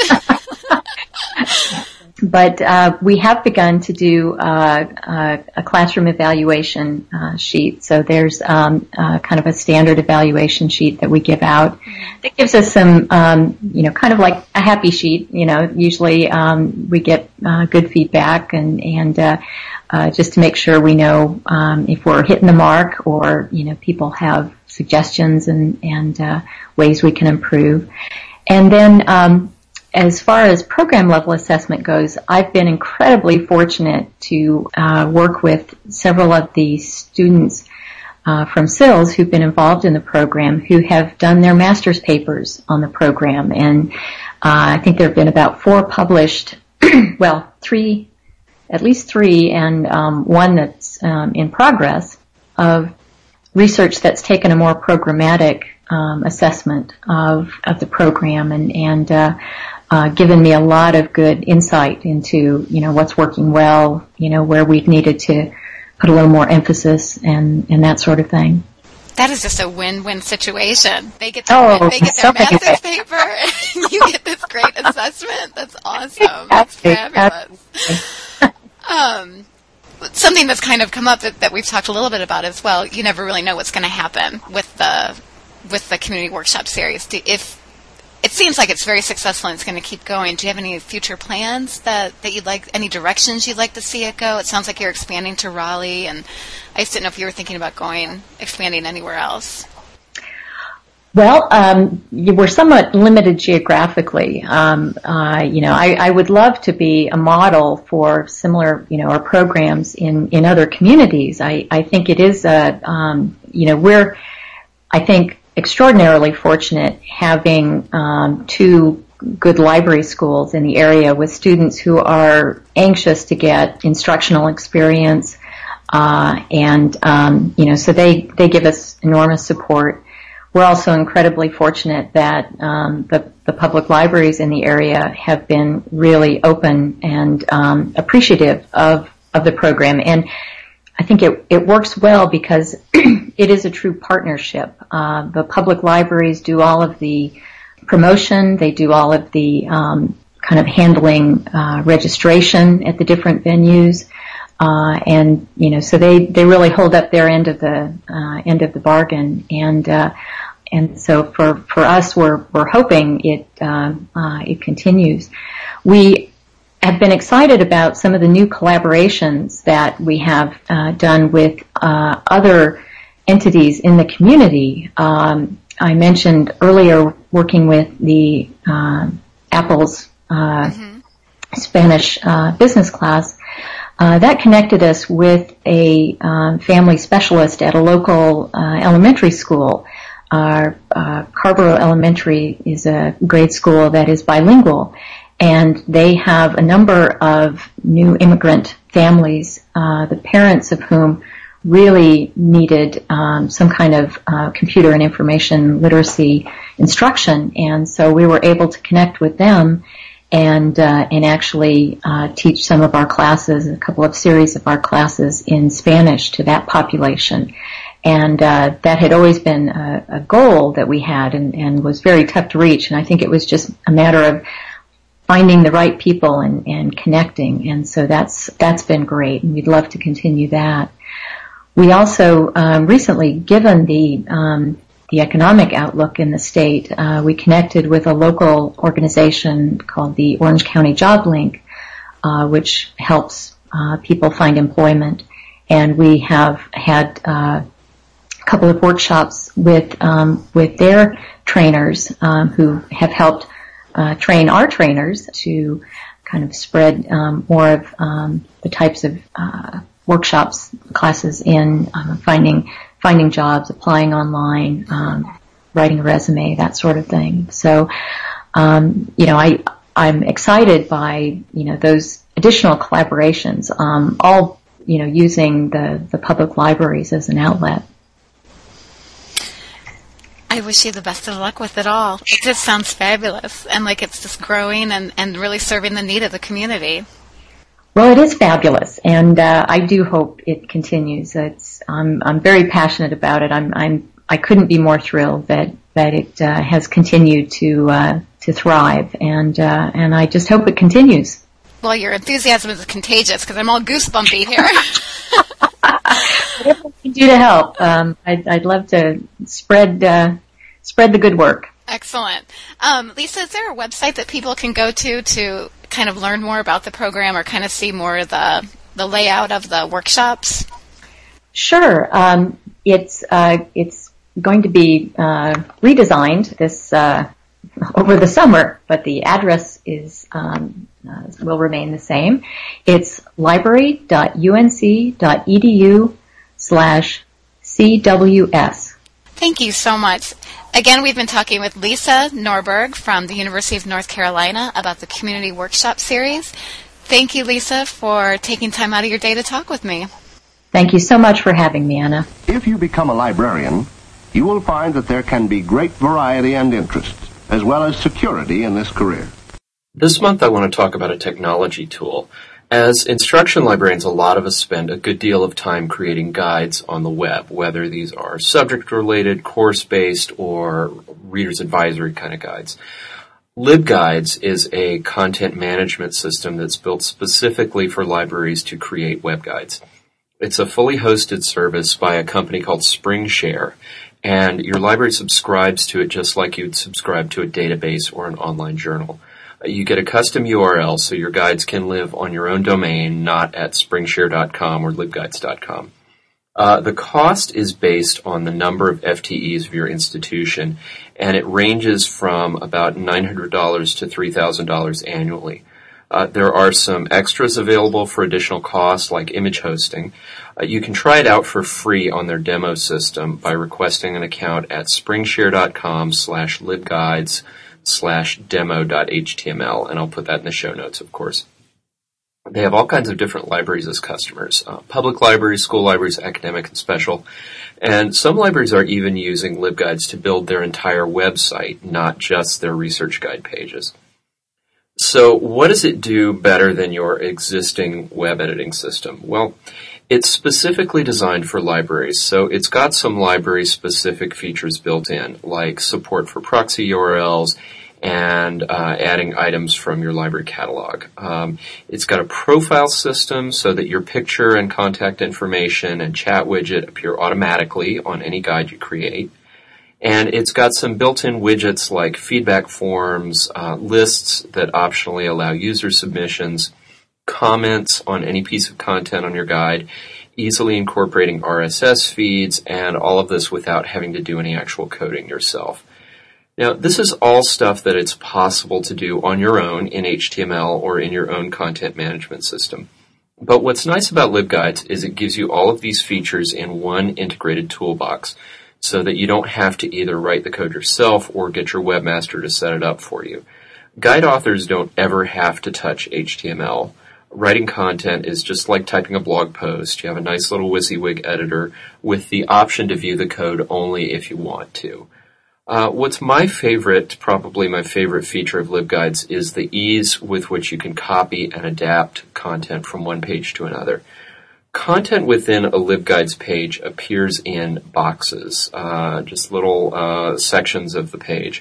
But uh, we have begun to do uh, uh, a classroom evaluation uh, sheet. So there's um, uh, kind of a standard evaluation sheet that we give out. It gives us some, um, you know, kind of like a happy sheet. You know, usually um, we get uh, good feedback, and and uh, uh, just to make sure we know um, if we're hitting the mark, or you know, people have suggestions and and uh, ways we can improve. And then um, as far as program level assessment goes, I've been incredibly fortunate to uh, work with several of the students uh, from S I L S who've been involved in the program, who have done their master's papers on the program. And uh, I think there have been about four published, well, three, at least three, and um, one that's um, in progress, of research that's taken a more programmatic um, assessment of of the program, and and uh, uh, given me a lot of good insight into you know what's working well, you know where we've needed to put a little more emphasis, and and that sort of thing. That is just a win-win situation. They get their, oh, they get their master's paper, and you get this great assessment. That's awesome. That's fabulous. um, something that's kind of come up that, that we've talked a little bit about as well. You never really know what's going to happen with the with the community workshop series. Do, if it seems like it's very successful and it's going to keep going, do you have any future plans that, that you'd like, any directions you'd like to see it go? It sounds like you're expanding to Raleigh, and I just didn't know if you were thinking about going, expanding anywhere else. Well, um, we're somewhat limited geographically. Um, uh, you know, I, I would love to be a model for similar, you know, our programs in, in other communities. I, I think it is a, um, you know, we're, I think, extraordinarily fortunate having um, two good library schools in the area with students who are anxious to get instructional experience, uh, and um, you know, so they they give us enormous support. We're also incredibly fortunate that um, the the public libraries in the area have been really open and um, appreciative of of the program, and I think it, it works well because it is a true partnership. Uh, the public libraries do all of the promotion. They do all of the um, kind of handling uh, registration at the different venues, uh, and you know, so they, they really hold up their end of the uh, end of the bargain. And uh, and so for for us, we're we're hoping it uh, uh, it continues. We have been excited about some of the new collaborations that we have uh, done with uh, other entities in the community. Um, I mentioned earlier working with the uh, Apple's uh, mm-hmm. Spanish uh, business class. Uh, that connected us with a uh, family specialist at a local uh, elementary school. Our uh, Carborough Elementary is a grade school that is bilingual, and they have a number of new immigrant families, uh, the parents of whom really needed um, some kind of uh, computer and information literacy instruction, and so we were able to connect with them and uh, and actually uh, teach some of our classes, a couple of series of our classes in Spanish to that population. And uh, that had always been a, a goal that we had and, and was very tough to reach. And I think it was just a matter of finding the right people and, and connecting. And so that's that's been great, and we'd love to continue that. We also um, recently, given the um, the economic outlook in the state, uh, we connected with a local organization called the Orange County Job Link, uh, which helps uh, people find employment. And we have had uh, a couple of workshops with um, with their trainers um, who have helped uh, train our trainers to kind of spread um, more of um, the types of uh, workshops, classes in um, finding finding jobs, applying online, um, writing a resume, that sort of thing. So, um, you know, I I'm excited by you know those additional collaborations, um, all you know using the the public libraries as an outlet. I wish you the best of luck with it all. It just sounds fabulous, and like it's just growing and, and really serving the need of the community. Well, it is fabulous, and uh, I do hope it continues. It's I'm I'm very passionate about it. I'm I'm I couldn't be more thrilled that that it uh, has continued to uh, to thrive, and uh, and I just hope it continues. Well, your enthusiasm is contagious because I'm all goosebumpy here. Whatever we can do to help, um, I'd, I'd love to spread uh, spread the good work. Excellent. Um, Lisa, is there a website that people can go to to kind of learn more about the program or kind of see more of the, the layout of the workshops? Sure. Um, it's uh, it's going to be uh, redesigned this uh, over the summer, but the address is um, uh, will remain the same. It's library.unc.edu slash CWS. Thank you so much. Again, we've been talking with Lisa Norberg from the University of North Carolina about the Community Workshop Series. Thank you, Lisa, for taking time out of your day to talk with me. Thank you so much for having me, Anna. If you become a librarian, you will find that there can be great variety and interest, as well as security in this career. This month I want to talk about a technology tool. As instruction librarians, a lot of us spend a good deal of time creating guides on the web, whether these are subject-related, course-based, or reader's advisory kind of guides. LibGuides is a content management system that's built specifically for libraries to create web guides. It's a fully hosted service by a company called SpringShare, and your library subscribes to it just like you'd subscribe to a database or an online journal. You get a custom U R L so your guides can live on your own domain, not at springshare dot com or libguides dot com. Uh, the cost is based on the number of F T Es of your institution, and it ranges from about nine hundred dollars to three thousand dollars annually. Uh, there are some extras available for additional costs, like image hosting. Uh, you can try it out for free on their demo system by requesting an account at springshare dot com slash libguides slash demo.html, and I'll put that in the show notes, of course. They have all kinds of different libraries as customers, uh, public libraries, school libraries, academic and special, and some libraries are even using LibGuides to build their entire website, not just their research guide pages. So what does it do better than your existing web editing system? Well, it's specifically designed for libraries, so it's got some library-specific features built in, like support for proxy U R Ls and uh, adding items from your library catalog. Um, it's got a profile system so that your picture and contact information and chat widget appear automatically on any guide you create. And it's got some built-in widgets like feedback forms, uh, lists that optionally allow user submissions, comments on any piece of content on your guide, easily incorporating R S S feeds, and all of this without having to do any actual coding yourself. Now, this is all stuff that it's possible to do on your own in H T M L or in your own content management system. But what's nice about LibGuides is it gives you all of these features in one integrated toolbox so that you don't have to either write the code yourself or get your webmaster to set it up for you. Guide authors don't ever have to touch H T M L. Writing content is just like typing a blog post. You have a nice little WYSIWYG editor with the option to view the code only if you want to. Uh, what's my favorite, probably my favorite feature of LibGuides is the ease with which you can copy and adapt content from one page to another. Content within a LibGuides page appears in boxes, uh, just little uh, sections of the page.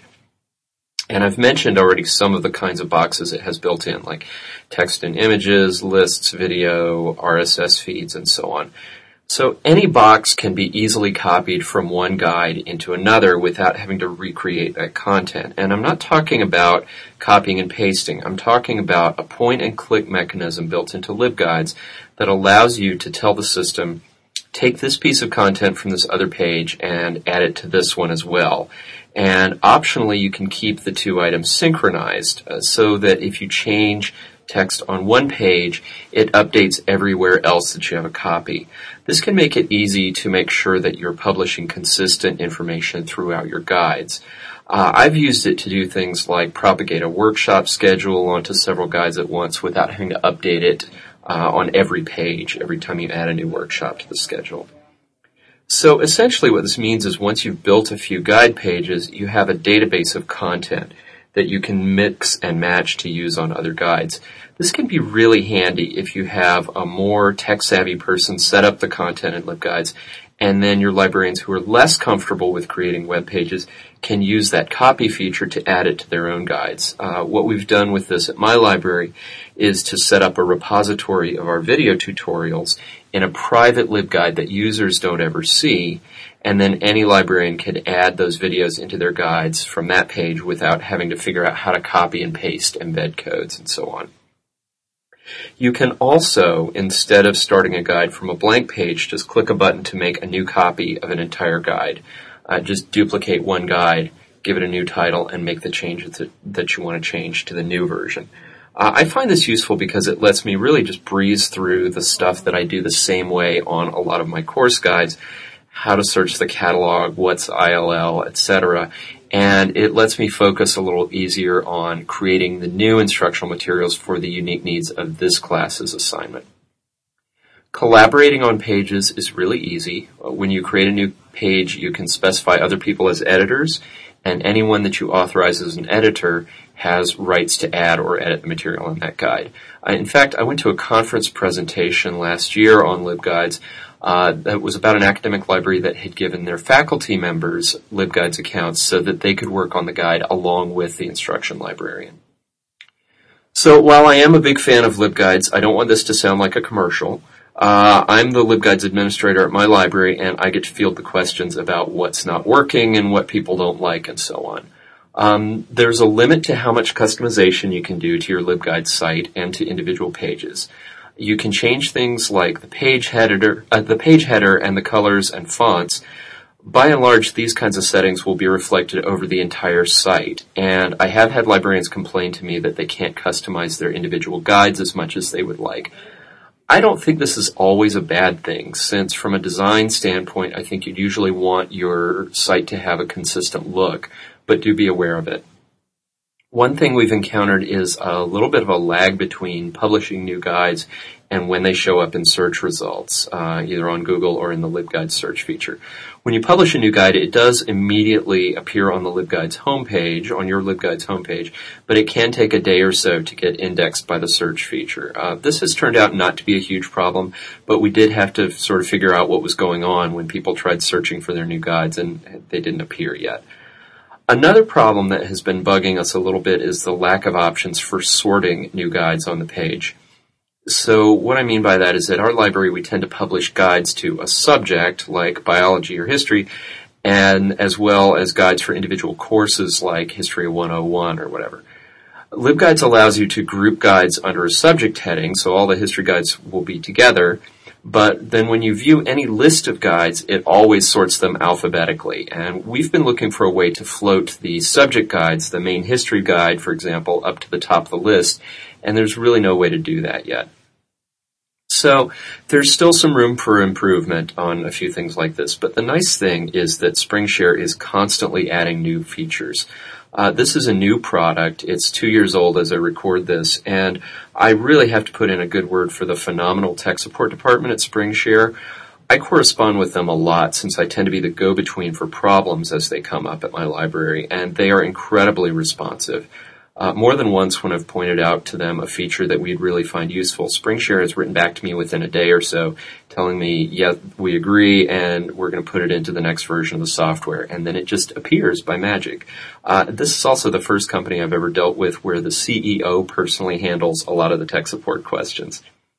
And I've mentioned already some of the kinds of boxes it has built in, like text and images, lists, video, R S S feeds, and so on. So any box can be easily copied from one guide into another without having to recreate that content. And I'm not talking about copying and pasting. I'm talking about a point-and-click mechanism built into LibGuides that allows you to tell the system, take this piece of content from this other page and add it to this one as well. And optionally, you can keep the two items synchronized uh, so that if you change text on one page, it updates everywhere else that you have a copy. This can make it easy to make sure that you're publishing consistent information throughout your guides. Uh, I've used it to do things like propagate a workshop schedule onto several guides at once without having to update it uh, on every page every time you add a new workshop to the schedule. So essentially what this means is once you've built a few guide pages, you have a database of content that you can mix and match to use on other guides. This can be really handy if you have a more tech-savvy person set up the content in LibGuides, and then your librarians who are less comfortable with creating web pages can use that copy feature to add it to their own guides. Uh, what we've done with this at my library is to set up a repository of our video tutorials in a private LibGuide that users don't ever see, and then any librarian can add those videos into their guides from that page without having to figure out how to copy and paste embed codes and so on. You can also, instead of starting a guide from a blank page, just click a button to make a new copy of an entire guide. Uh, just duplicate one guide, give it a new title, and make the changes that, that you want to change to the new version. Uh, I find this useful because it lets me really just breeze through the stuff that I do the same way on a lot of my course guides, how to search the catalog, what's I L L, et cetera. And it lets me focus a little easier on creating the new instructional materials for the unique needs of this class's assignment. Collaborating on pages is really easy. When you create a new page, you can specify other people as editors, and anyone that you authorize as an editor has rights to add or edit the material in that guide. I, in fact, I went to a conference presentation last year on LibGuides uh, that was about an academic library that had given their faculty members LibGuides accounts so that they could work on the guide along with the instruction librarian. So while I am a big fan of LibGuides, I don't want this to sound like a commercial. Uh, I'm the LibGuides administrator at my library, and I get to field the questions about what's not working and what people don't like and so on. Um, there's a limit to how much customization you can do to your LibGuides site and to individual pages. You can change things like the page header, uh, the page header and the colors and fonts. By and large, these kinds of settings will be reflected over the entire site, and I have had librarians complain to me that they can't customize their individual guides as much as they would like. I don't think this is always a bad thing, since from a design standpoint, I think you'd usually want your site to have a consistent look, but do be aware of it. One thing we've encountered is a little bit of a lag between publishing new guides and when they show up in search results, uh, either on Google or in the LibGuides search feature. When you publish a new guide, it does immediately appear on the LibGuides homepage, on your LibGuides homepage, but it can take a day or so to get indexed by the search feature. Uh, this has turned out not to be a huge problem, but we did have to sort of figure out what was going on when people tried searching for their new guides and they didn't appear yet. Another problem that has been bugging us a little bit is the lack of options for sorting new guides on the page. So what I mean by that is that our library, we tend to publish guides to a subject like biology or history, and as well as guides for individual courses like History one oh one or whatever. LibGuides allows you to group guides under a subject heading, so all the history guides will be together, but then when you view any list of guides, it always sorts them alphabetically. And we've been looking for a way to float the subject guides, the main history guide, for example, up to the top of the list, and there's really no way to do that yet. So there's still some room for improvement on a few things like this, but the nice thing is that SpringShare is constantly adding new features. Uh, this is a new product. It's two years old as I record this, and I really have to put in a good word for the phenomenal tech support department at SpringShare. I correspond with them a lot since I tend to be the go-between for problems as they come up at my library, and they are incredibly responsive. Uh, more than once when I've pointed out to them a feature that we'd really find useful, SpringShare has written back to me within a day or so telling me, yeah, we agree and we're going to put it into the next version of the software, and then it just appears by magic. Uh, this is also the first company I've ever dealt with where the C E O personally handles a lot of the tech support questions.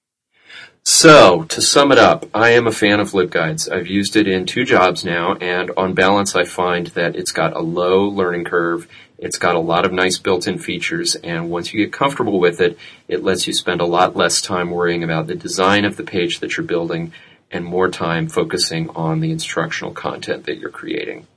So, to sum it up, I am a fan of LibGuides. I've used it in two jobs now, and on balance I find that it's got a low learning curve. It's got a lot of nice built-in features, and once you get comfortable with it, it lets you spend a lot less time worrying about the design of the page that you're building and more time focusing on the instructional content that you're creating.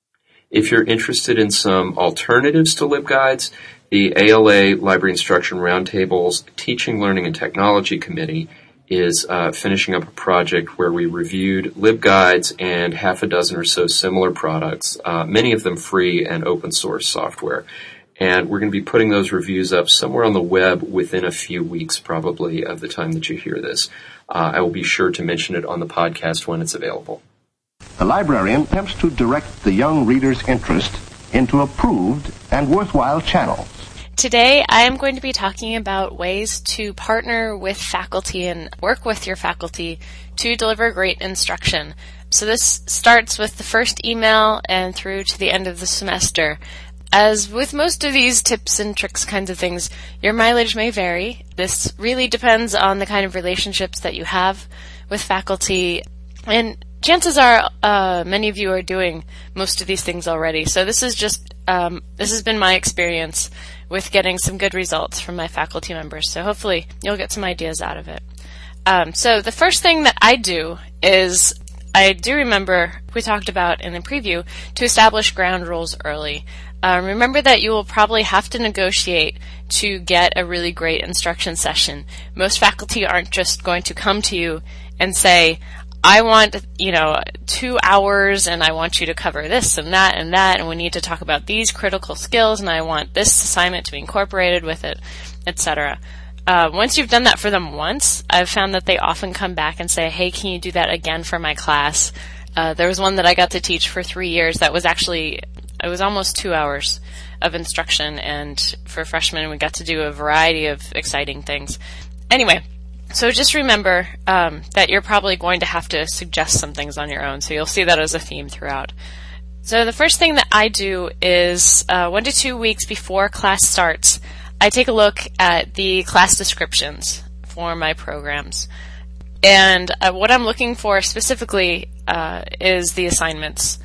If you're interested in some alternatives to LibGuides, the A L A Library Instruction Roundtable's Teaching, Learning, and Technology Committee is uh, finishing up a project where we reviewed LibGuides and half a dozen or so similar products, uh, many of them free and open source software. And we're going to be putting those reviews up somewhere on the web within a few weeks, probably, of the time that you hear this. Uh, I will be sure to mention it on the podcast when it's available. The librarian attempts to direct the young reader's interest into approved and worthwhile channels. Today, I am going to be talking about ways to partner with faculty and work with your faculty to deliver great instruction. So this starts with the first email and through to the end of the semester. As with most of these tips and tricks kinds of things, your mileage may vary. This really depends on the kind of relationships that you have with faculty, and chances are uh, many of you are doing most of these things already. So this is just um, this has been my experience with getting some good results from my faculty members. So hopefully you'll get some ideas out of it. Um, so the first thing that I do is, I do remember we talked about in the preview, to establish ground rules early. Uh, remember that you will probably have to negotiate to get a really great instruction session. Most faculty aren't just going to come to you and say, I want, you know, two hours and I want you to cover this and that and that, and we need to talk about these critical skills, and I want this assignment to be incorporated with it, et cetera. Uh, once you've done that for them once, I've found that they often come back and say, hey, can you do that again for my class? Uh, there was one that I got to teach for three years that was actually, it was almost two hours of instruction, and for freshmen we got to do a variety of exciting things. Anyway, so just remember um, that you're probably going to have to suggest some things on your own, so you'll see that as a theme throughout. So the first thing that I do is uh, one to two weeks before class starts, I take a look at the class descriptions for my programs. And uh, what I'm looking for specifically uh, is the assignments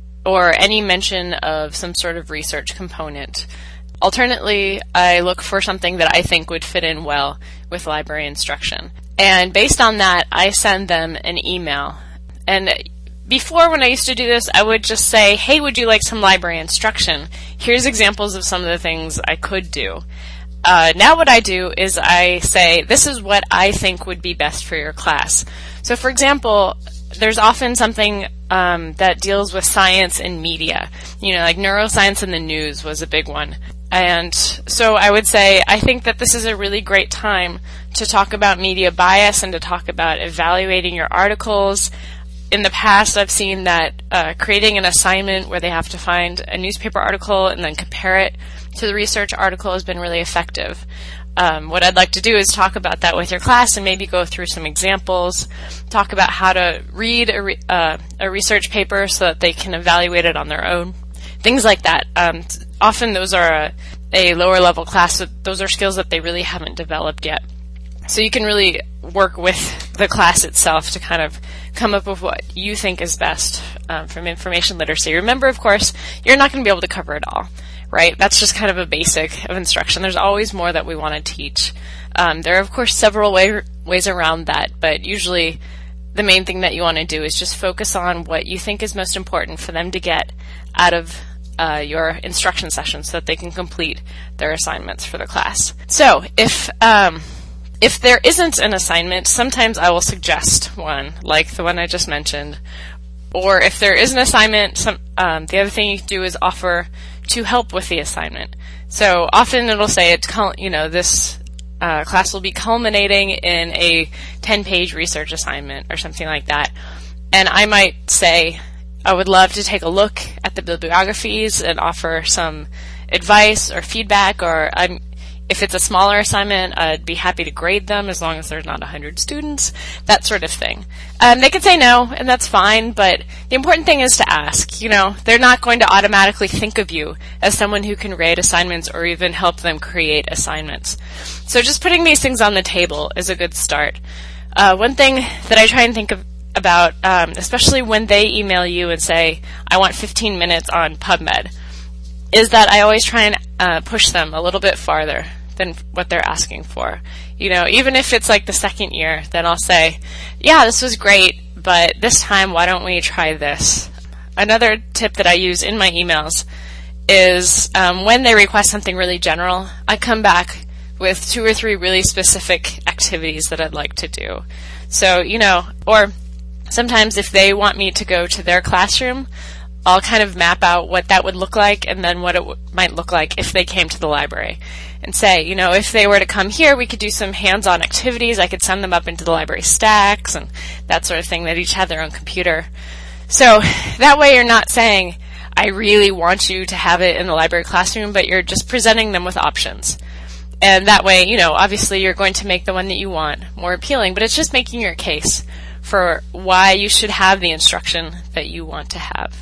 or any mention of some sort of research component. Alternately, I look for something that I think would fit in well with library instruction. And based on that, I send them an email. And before, when I used to do this, I would just say, hey, would you like some library instruction? Here's examples of some of the things I could do. Uh, now what I do is I say, this is what I think would be best for your class. So for example, there's often something um, that deals with science and media. You know, like neuroscience in the news was a big one. And so I would say, I think that this is a really great time to talk about media bias and to talk about evaluating your articles. In the past, I've seen that uh, creating an assignment where they have to find a newspaper article and then compare it to the research article has been really effective. Um, what I'd like to do is talk about that with your class and maybe go through some examples, talk about how to read a, re- uh, a research paper so that they can evaluate it on their own, things like that. Um, often those are a, a lower level class, so those are skills that they really haven't developed yet. So you can really work with the class itself to kind of come up with what you think is best um, from information literacy. Remember, of course, you're not going to be able to cover it all, right? That's just kind of a basic of instruction. There's always more that we want to teach. Um, there are, of course, several way, ways around that, but usually the main thing that you want to do is just focus on what you think is most important for them to get out of uh, your instruction session so that they can complete their assignments for the class. So if um, if there isn't an assignment, sometimes I will suggest one, like the one I just mentioned. Or if there is an assignment, some, um, the other thing you can do is offer to help with the assignment. So often it'll say, it's, you know, this Uh, class will be culminating in a ten-page research assignment or something like that. And I might say, I would love to take a look at the bibliographies and offer some advice or feedback, or I'm, if it's a smaller assignment, I'd be happy to grade them as long as there's not one hundred students, that sort of thing. Um, they can say no, and that's fine, but the important thing is to ask. You know, they're not going to automatically think of you as someone who can grade assignments or even help them create assignments. So just putting these things on the table is a good start. Uh, one thing that I try and think of, about, um, especially when they email you and say, I want fifteen minutes on PubMed, is that I always try and uh, push them a little bit farther than what they're asking for. You know, even if it's like the second year, then I'll say, yeah, this was great, but this time, why don't we try this? Another tip that I use in my emails is um, when they request something really general, I come back with two or three really specific activities that I'd like to do. So, you know, or sometimes if they want me to go to their classroom, I'll kind of map out what that would look like and then what it w- might look like if they came to the library. And say, you know, if they were to come here, we could do some hands-on activities. I could send them up into the library stacks and that sort of thing. They'd each have their own computer. So that way you're not saying, I really want you to have it in the library classroom, but you're just presenting them with options. And that way, you know, obviously you're going to make the one that you want more appealing, but it's just making your case for why you should have the instruction that you want to have.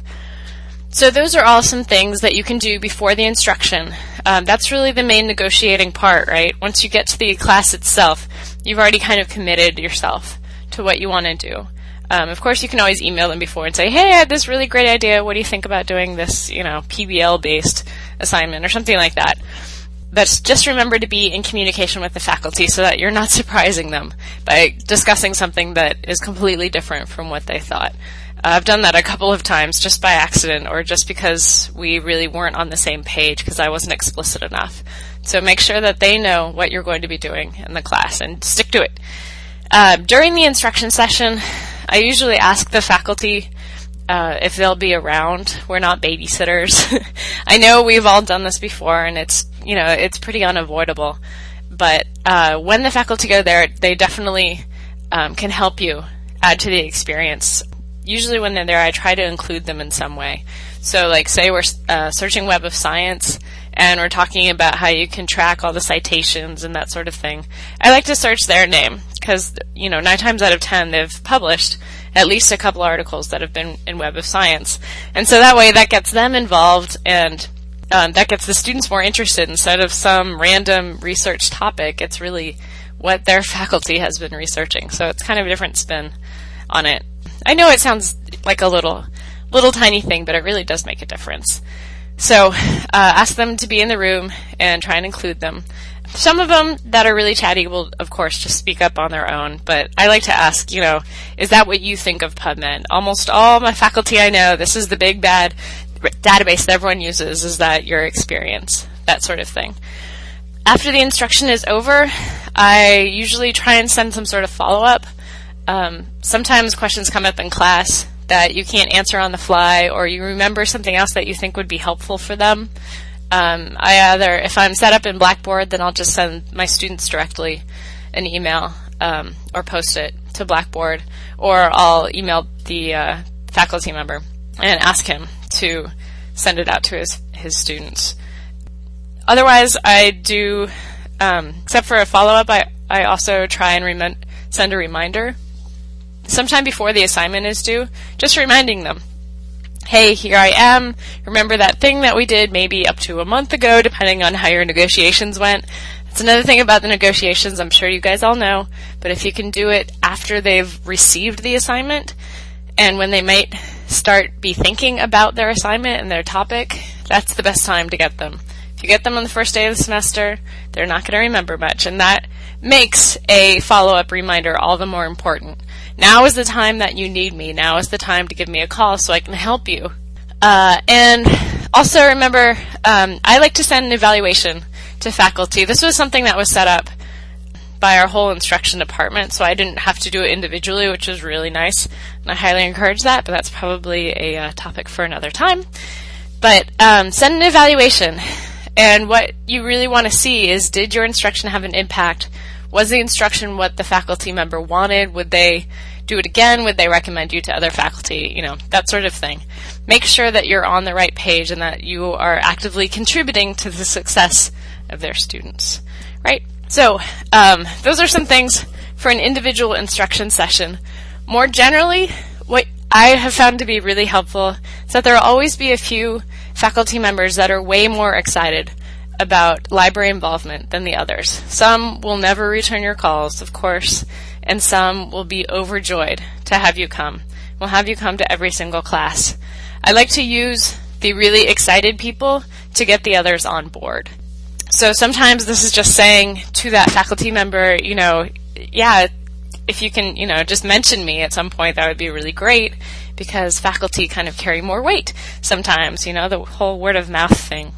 So those are all some things that you can do before the instruction. Um, that's really the main negotiating part, right? Once you get to the class itself, you've already kind of committed yourself to what you want to do. Um, of course, you can always email them before and say, hey, I had this really great idea. What do you think about doing this, you know, P B L-based assignment or something like that? But just remember to be in communication with the faculty so that you're not surprising them by discussing something that is completely different from what they thought. Uh, I've done that a couple of times just by accident or just because we really weren't on the same page because I wasn't explicit enough. So make sure that they know what you're going to be doing in the class and stick to it. Uh, during the instruction session, I usually ask the faculty uh, if they'll be around. We're not babysitters. I know we've all done this before and it's, you know, it's pretty unavoidable. But uh, when the faculty go there, they definitely um, can help you add to the experience. Usually when they're there, I try to include them in some way. So like say we're uh, searching Web of Science and we're talking about how you can track all the citations and that sort of thing. I like to search their name because, you know, nine times out of ten they've published at least a couple articles that have been in Web of Science. And so that way that gets them involved and um, that gets the students more interested instead of some random research topic. It's really what their faculty has been researching. So it's kind of a different spin on it. I know it sounds like a little, little tiny thing, but it really does make a difference. So, uh, ask them to be in the room and try and include them. Some of them that are really chatty will, of course, just speak up on their own, but I like to ask, you know, is that what you think of PubMed? Almost all my faculty I know, this is the big bad database that everyone uses. Is that your experience? That sort of thing. After the instruction is over, I usually try and send some sort of follow-up. Um, sometimes questions come up in class that you can't answer on the fly, or you remember something else that you think would be helpful for them. Um, I either, if I'm set up in Blackboard, then I'll just send my students directly an email um, or post it to Blackboard, or I'll email the uh, faculty member and ask him to send it out to his, his students. Otherwise, I do, um, except for a follow-up, I, I also try and rem- send a reminder sometime before the assignment is due, just reminding them, hey, here I am. Remember that thing that we did maybe up to a month ago, depending on how your negotiations went? It's another thing about the negotiations, I'm sure you guys all know, but if you can do it after they've received the assignment and when they might start be thinking about their assignment and their topic, that's the best time to get them. If you get them on the first day of the semester, they're not going to remember much, and that makes a follow-up reminder all the more important. Now is the time that you need me. Now is the time to give me a call so I can help you. Uh, and also remember, um, I like to send an evaluation to faculty. This was something that was set up by our whole instruction department, so I didn't have to do it individually, which was really nice, and I highly encourage that, but that's probably a uh, topic for another time. But um, send an evaluation, and what you really want to see is, did your instruction have an impact? Was the instruction what the faculty member wanted? Would they do it again? Would they recommend you to other faculty? You know, that sort of thing. Make sure that you're on the right page and that you are actively contributing to the success of their students, right? So, um, those are some things for an individual instruction session. More generally, what I have found to be really helpful is that there will always be a few faculty members that are way more excited about library involvement than the others. Some will never return your calls, of course, and some will be overjoyed to have you come. We'll have you come to every single class. I like to use the really excited people to get the others on board. So sometimes this is just saying to that faculty member, you know, yeah, if you can, you know, just mention me at some point, that would be really great, because faculty kind of carry more weight sometimes, you know, the whole word of mouth thing.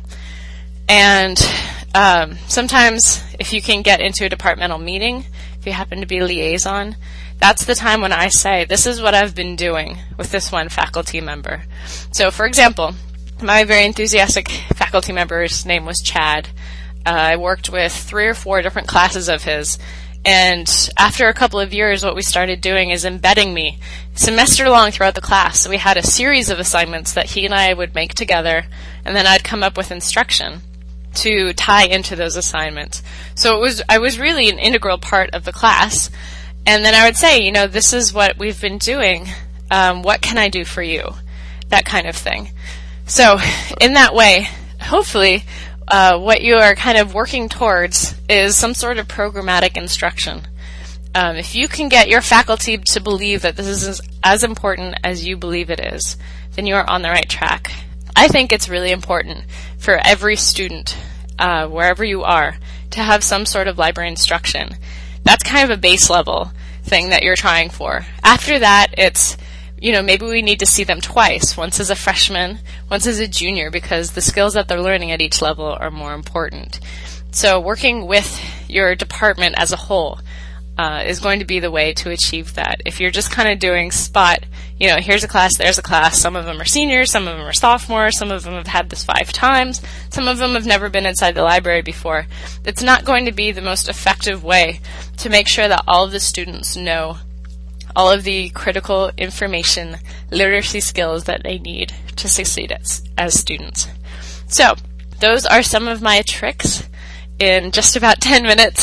And um, sometimes if you can get into a departmental meeting, if you happen to be a liaison, that's the time when I say, this is what I've been doing with this one faculty member. So, for example, my very enthusiastic faculty member's name was Chad. Uh, I worked with three or four different classes of his, and after a couple of years, what we started doing is embedding me semester long throughout the class. So we had a series of assignments that he and I would make together, and then I'd come up with instruction to tie into those assignments. So it was I was really an integral part of the class. And then I would say, you know, this is what we've been doing. Um, what can I do for you? That kind of thing. So in that way, hopefully, uh, what you are kind of working towards is some sort of programmatic instruction. Um, if you can get your faculty to believe that this is as important as you believe it is, then you are on the right track. I think it's really important for every student, uh, wherever you are, to have some sort of library instruction. That's kind of a base level thing that you're trying for. After that, it's, you know, maybe we need to see them twice, once as a freshman, once as a junior, because the skills that they're learning at each level are more important. So working with your department as a whole uh, is going to be the way to achieve that. If you're just kind of doing spot, you know, here's a class, there's a class, some of them are seniors, some of them are sophomores, some of them have had this five times, some of them have never been inside the library before, it's not going to be the most effective way to make sure that all of the students know all of the critical information literacy skills that they need to succeed as, as students. So, those are some of my tricks in just about ten minutes.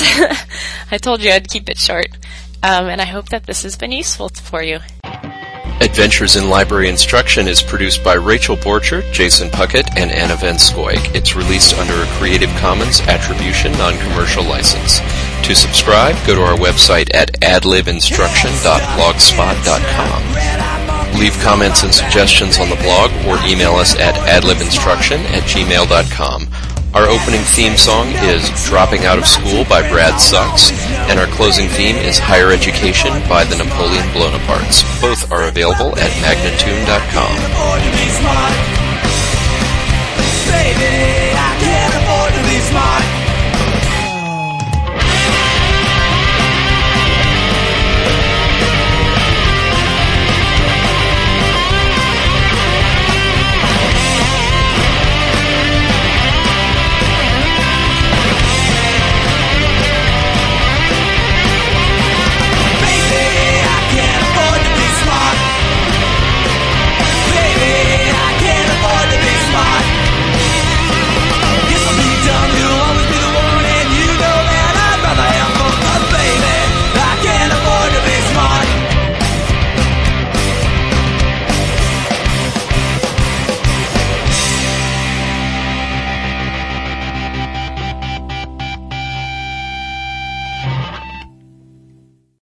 I told you I'd keep it short, um, and I hope that this has been useful for you. Adventures in Library Instruction is produced by Rachel Borchert, Jason Puckett, and Anna Van Scoik. It's released under a Creative Commons Attribution Non-Commercial License. To subscribe, go to our website at adlibinstruction dot blogspot dot com. Leave comments and suggestions on the blog or email us at adlibinstruction at gmail dot com. Our opening theme song is Dropping Out of School by Brad Sucks, and our closing theme is Higher Education by the Napoleon Blonaparts. Both are available at magnatune dot com.